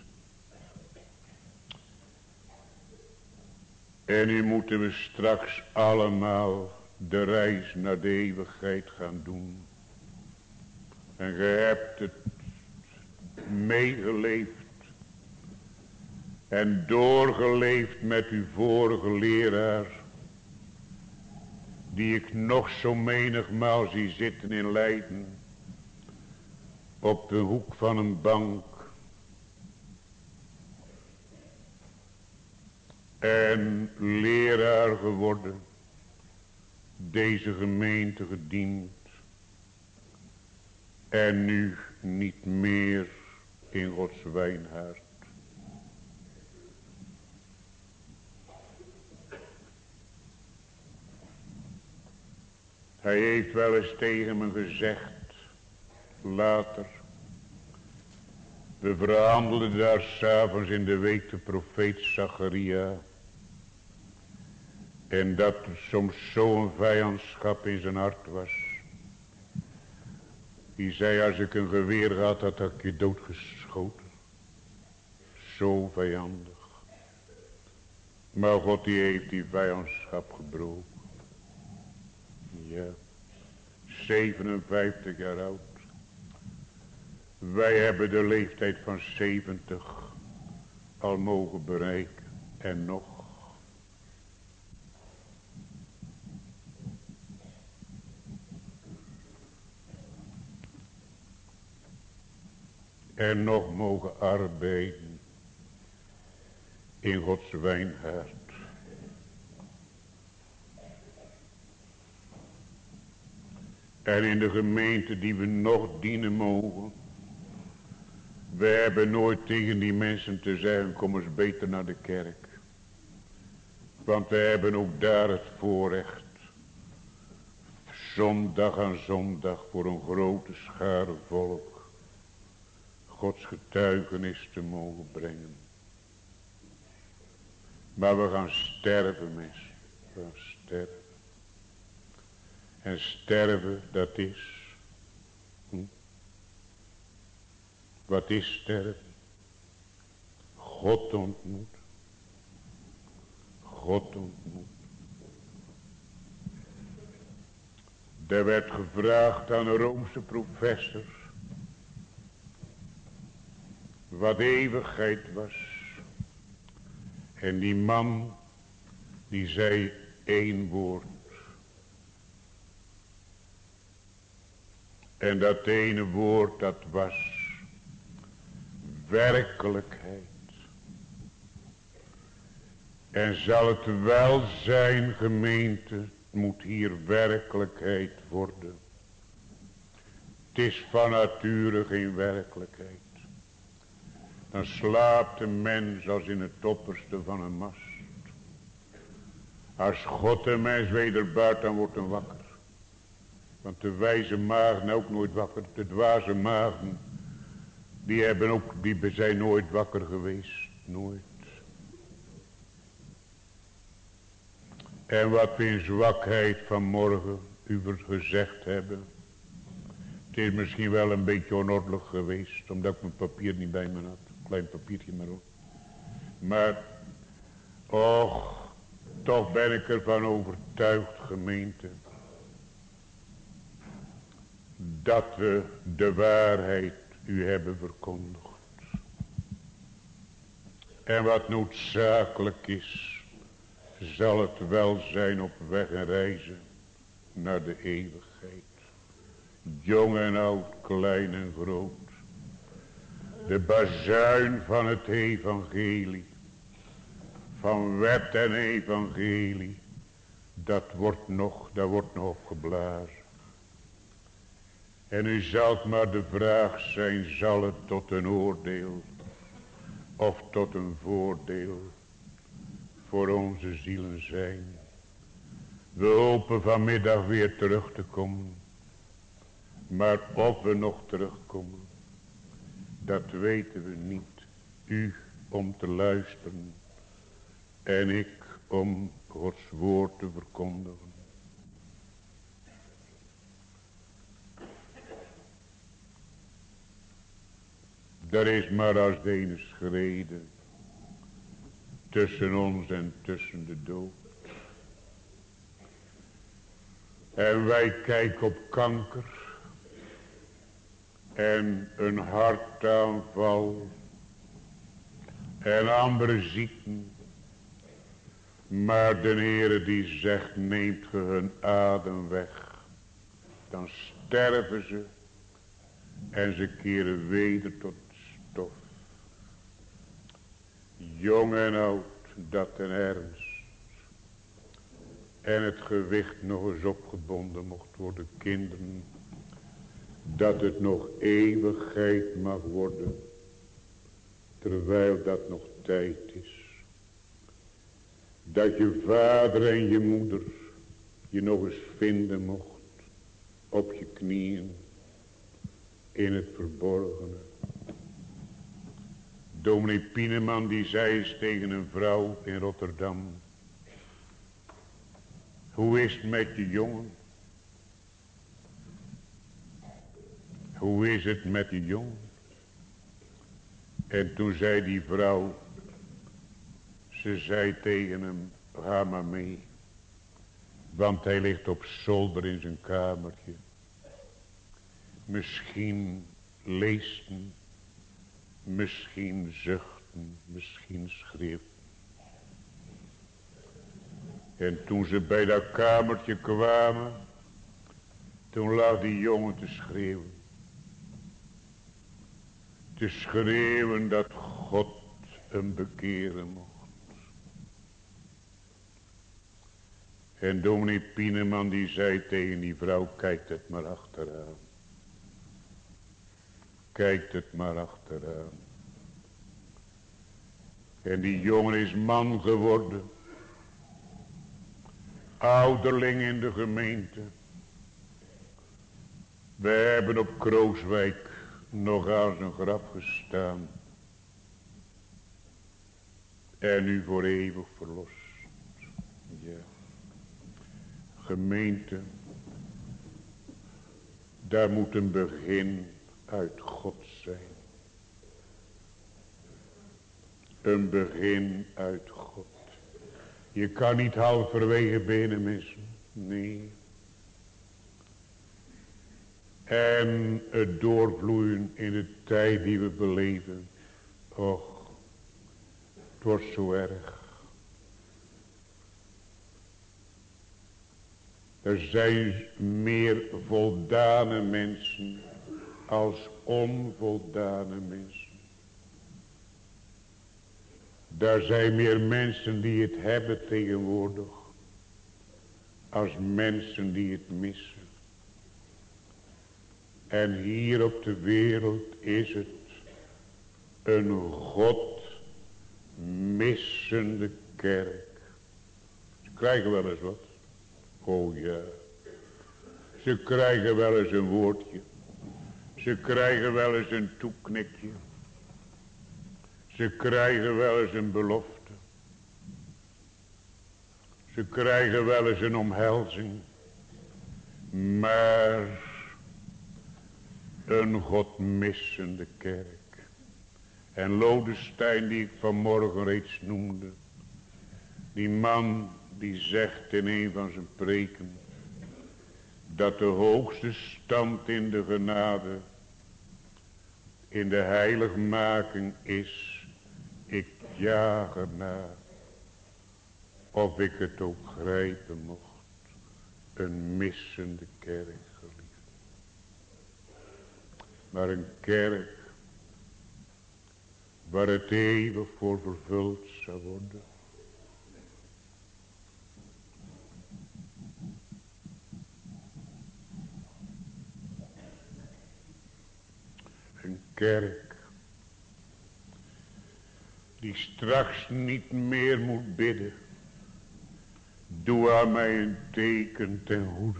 En nu moeten we straks allemaal de reis naar de eeuwigheid gaan doen. En je hebt het meegeleefd en doorgeleefd met uw vorige leraar, die ik nog zo menigmaal zie zitten in Leiden, op de hoek van een bank. En leraar geworden, deze gemeente gediend. En nu niet meer in Gods wijnhaard. Hij heeft wel eens tegen me gezegd, later. We verhandelden daar 's avonds in de week de profeet Zacharia. En dat er soms zo'n vijandschap in zijn hart was. Die zei, als ik een geweer had, had ik je doodgeschoten. Zo vijandig. Maar God die heeft die vijandschap gebroken. Ja, zevenenvijftig jaar oud. Wij hebben de leeftijd van zeventig al mogen bereiken. En nog. En nog mogen arbeiden in Gods wijngaard. En in de gemeente die we nog dienen mogen. We hebben nooit tegen die mensen te zeggen, kom eens beter naar de kerk. Want we hebben ook daar het voorrecht. Zondag aan zondag voor een grote schare volk. Gods getuigenis te mogen brengen. Maar we gaan sterven, mensen. We gaan sterven. En sterven, dat is. Hm? Wat is sterven? God ontmoet. God ontmoet. Er werd gevraagd aan een Roomse professor. Wat eeuwigheid was. En die man. Die zei één woord. En dat ene woord dat was. Werkelijkheid. En zal het wel zijn, gemeente, moet hier werkelijkheid worden. Het is van nature geen werkelijkheid. Dan slaapt een mens als in het opperste van een mast. Als God een mens wederbaart, dan wordt hij wakker. Want de wijze maagden ook nooit wakker. De dwaze maagden, die, hebben ook, die zijn nooit wakker geweest. Nooit. En wat we in zwakheid vanmorgen u gezegd hebben. Het is misschien wel een beetje onordelijk geweest. Omdat ik mijn papier niet bij me had. Een klein papiertje maar op. Maar, och, toch ben ik ervan overtuigd, gemeente. Dat we de waarheid u hebben verkondigd. En wat noodzakelijk is. Zal het wel zijn op weg en reizen naar de eeuwigheid. Jong en oud, klein en groot. De bazuin van het evangelie. Van wet en evangelie. Dat wordt nog, daar wordt nog opgeblazen. En u zult maar de vraag zijn, zal het tot een oordeel of tot een voordeel voor onze zielen zijn. We hopen vanmiddag weer terug te komen. Maar of we nog terugkomen, dat weten we niet. U om te luisteren en ik om Gods woord te verkondigen. Er is maar als de ene schrede tussen ons en tussen de dood. En wij kijken op kanker en een hartaanval en andere ziekten. Maar de Heere die zegt, neemt ge hun adem weg, dan sterven ze en ze keren weder tot stof. Jong en oud, dat en ernst. En het gewicht nog eens opgebonden mocht worden, kinderen. Dat het nog eeuwigheid mag worden. Terwijl dat nog tijd is. Dat je vader en je moeder je nog eens vinden mocht. Op je knieën. In het verborgene. Dominee Pieneman die zei eens tegen een vrouw in Rotterdam. Hoe is het met je jongen? Hoe is het met die jongen? En toen zei die vrouw. Ze zei tegen hem, ga maar mee. Want hij ligt op zolder in zijn kamertje. Misschien leesten, misschien zuchten, misschien schreef. En toen ze bij dat kamertje kwamen, toen lag die jongen te schreeuwen. Te schreeuwen dat God hem bekeren mocht. En dominee Pieneman die zei tegen die vrouw, kijk het maar achteraan. Kijk het maar achteraan. En die jongen is man geworden. Ouderling in de gemeente. We hebben op Krooswijk nog aan zijn graf gestaan. En nu voor eeuwig verlost. Ja. Gemeente. Daar moet een begin uit God zijn. Een begin uit God. Je kan niet halverwege benen missen. Nee. En het doorvloeien in de tijd die we beleven. Och, het wordt zo erg. Er zijn meer voldane mensen als onvoldane mensen. Daar zijn meer mensen die het hebben tegenwoordig als mensen die het missen. En hier op de wereld is het een God missende kerk. Ze krijgen wel eens wat. Oh ja. Ze krijgen wel eens een woordje. Ze krijgen wel eens een toeknikje. Ze krijgen wel eens een belofte. Ze krijgen wel eens een omhelzing. Maar een God missende kerk. En Lodestein, die ik vanmorgen reeds noemde. Die man die zegt in een van zijn preken. Dat de hoogste stand in de genade. In de heiligmaking is. Ik jaag ernaar. Of ik het ook grijpen mocht. Een missende kerk, geliefd. Maar een kerk. Waar het eeuwig voor vervuld zou worden. Een kerk. Die straks niet meer moet bidden. Doe aan mij een teken ten goede.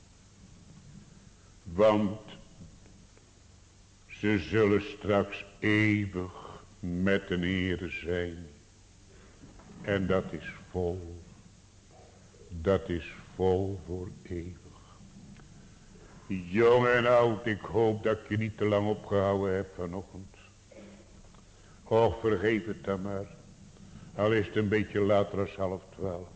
Want ze zullen straks eeuwig met een Heere zijn. En dat is vol. Dat is vol voor eeuwig. Jong en oud, ik hoop dat ik je niet te lang opgehouden heb vanochtend. Och, vergeef het dan maar. Al is het een beetje later als half twaalf.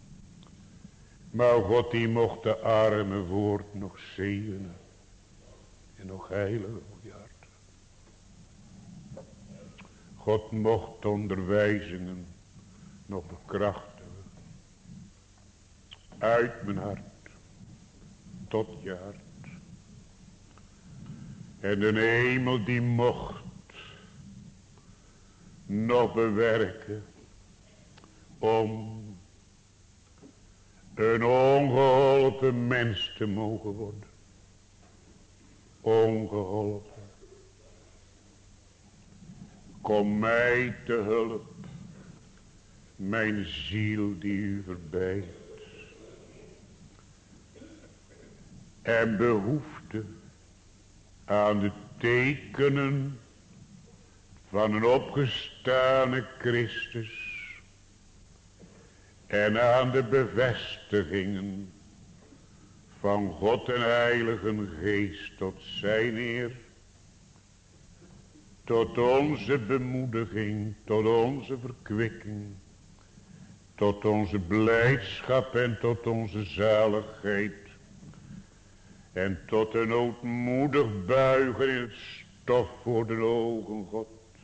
Maar God die mocht de arme woord nog zegenen. En nog heiligen op je hart. God mocht onderwijzingen nog bekrachtigen. Uit mijn hart. Tot je hart. En de hemel die mocht nog bewerken om een ongeholpen mens te mogen worden. Ongeholpen. Kom mij te hulp, mijn ziel die u verbijt. En behoefte aan de tekenen van een opgestane Christus. En aan de bevestigingen van God en Heilige Geest tot zijn eer. Tot onze bemoediging, tot onze verkwikking. tot onze blijdschap en tot onze zaligheid. En tot een ootmoedig buigen in het stof voor de ogen God.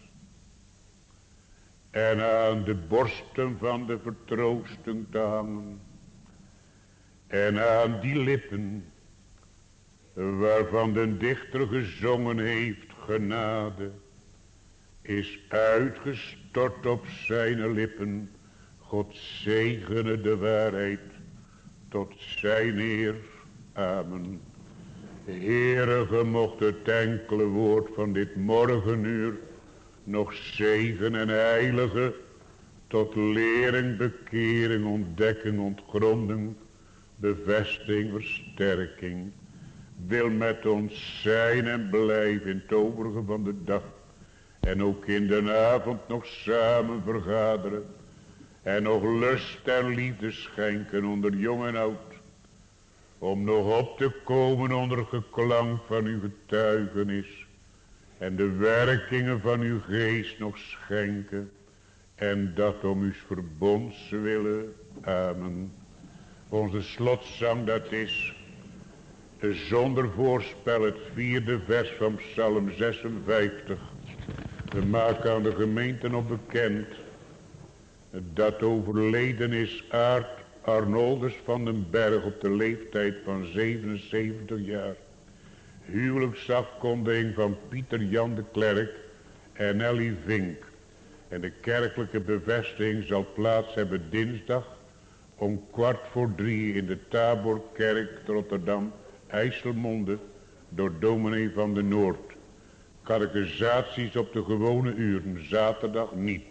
En aan de borsten van de vertroosting te hangen. En aan die lippen, waarvan de dichter gezongen heeft, genade, is uitgestort op zijn lippen. God zegene de waarheid tot zijn eer. Amen. Heere, ge mocht het enkele woord van dit morgenuur nog zegen en heilige tot lering, bekering, ontdekking, ontgronding, bevestiging, versterking. Wil met ons zijn en blijven in het overige van de dag. En ook in de avond nog samen vergaderen. En nog lust en liefde schenken onder jong en oud. Om nog op te komen onder geklank van uw getuigenis. En de werkingen van uw geest nog schenken. En dat om uw verbonds willen. Amen. Onze slotzang, dat is zonder voorspel het vierde vers van Psalm zesenvijftig. We maken aan de gemeente nog bekend dat overleden is Aart Arnoldus van den Berg op de leeftijd van zevenenzeventig jaar. Huwelijksafkondiging van Pieter Jan de Klerk en Ellie Vink. En de kerkelijke bevestiging zal plaats hebben dinsdag om kwart voor drie in de Taborkerk Rotterdam, IJsselmonde, door dominee van de Noord. Catechisaties op de gewone uren, zaterdag niet.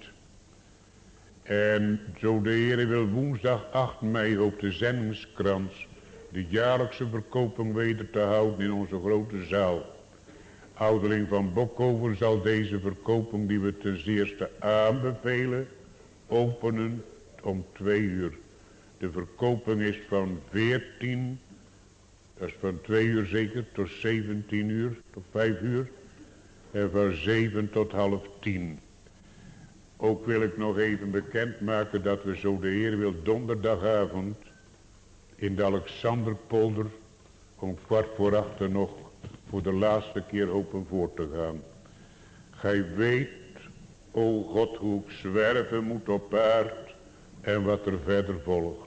En zo de Heer wil, woensdag acht mei op de zendingskrans de jaarlijkse verkoping weder te houden in onze grote zaal. Ouderling van Bokhoven zal deze verkoping, die we ten eerste aanbevelen, openen om twee uur. De verkoping is van veertien, dat is van twee uur zeker, tot zeventien uur, tot vijf uur. En van zeven tot half tien. Ook wil ik nog even bekendmaken dat we zo de Heer wil donderdagavond in de Alexanderpolder om kwart voor achter nog voor de laatste keer open voor te gaan. Gij weet, o God, hoe ik zwerven moet op paard en wat er verder volgt.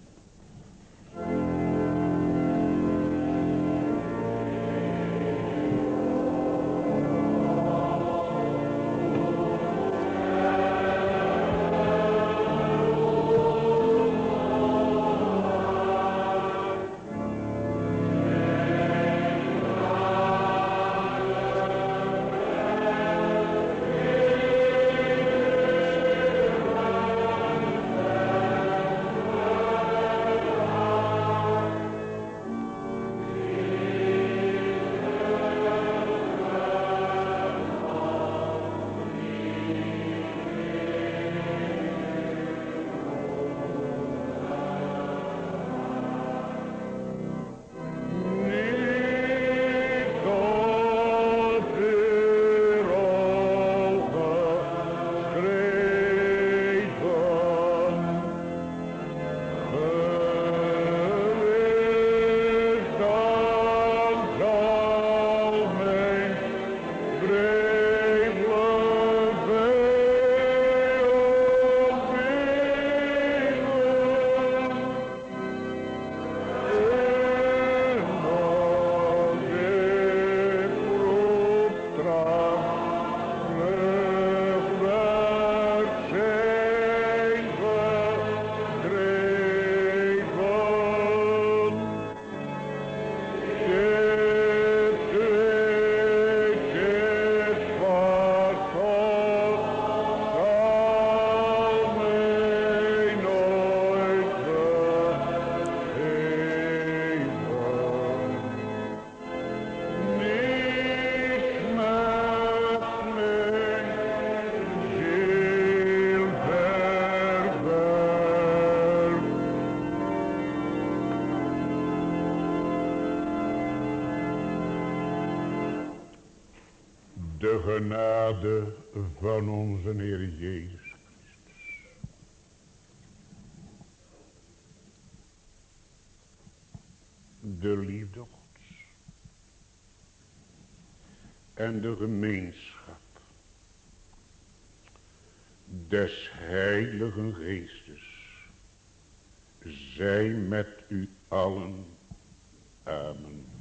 De genade van onze Heer Jezus Christus de liefde Gods en de gemeenschap des Heiligen Geestes zij met u allen. Amen.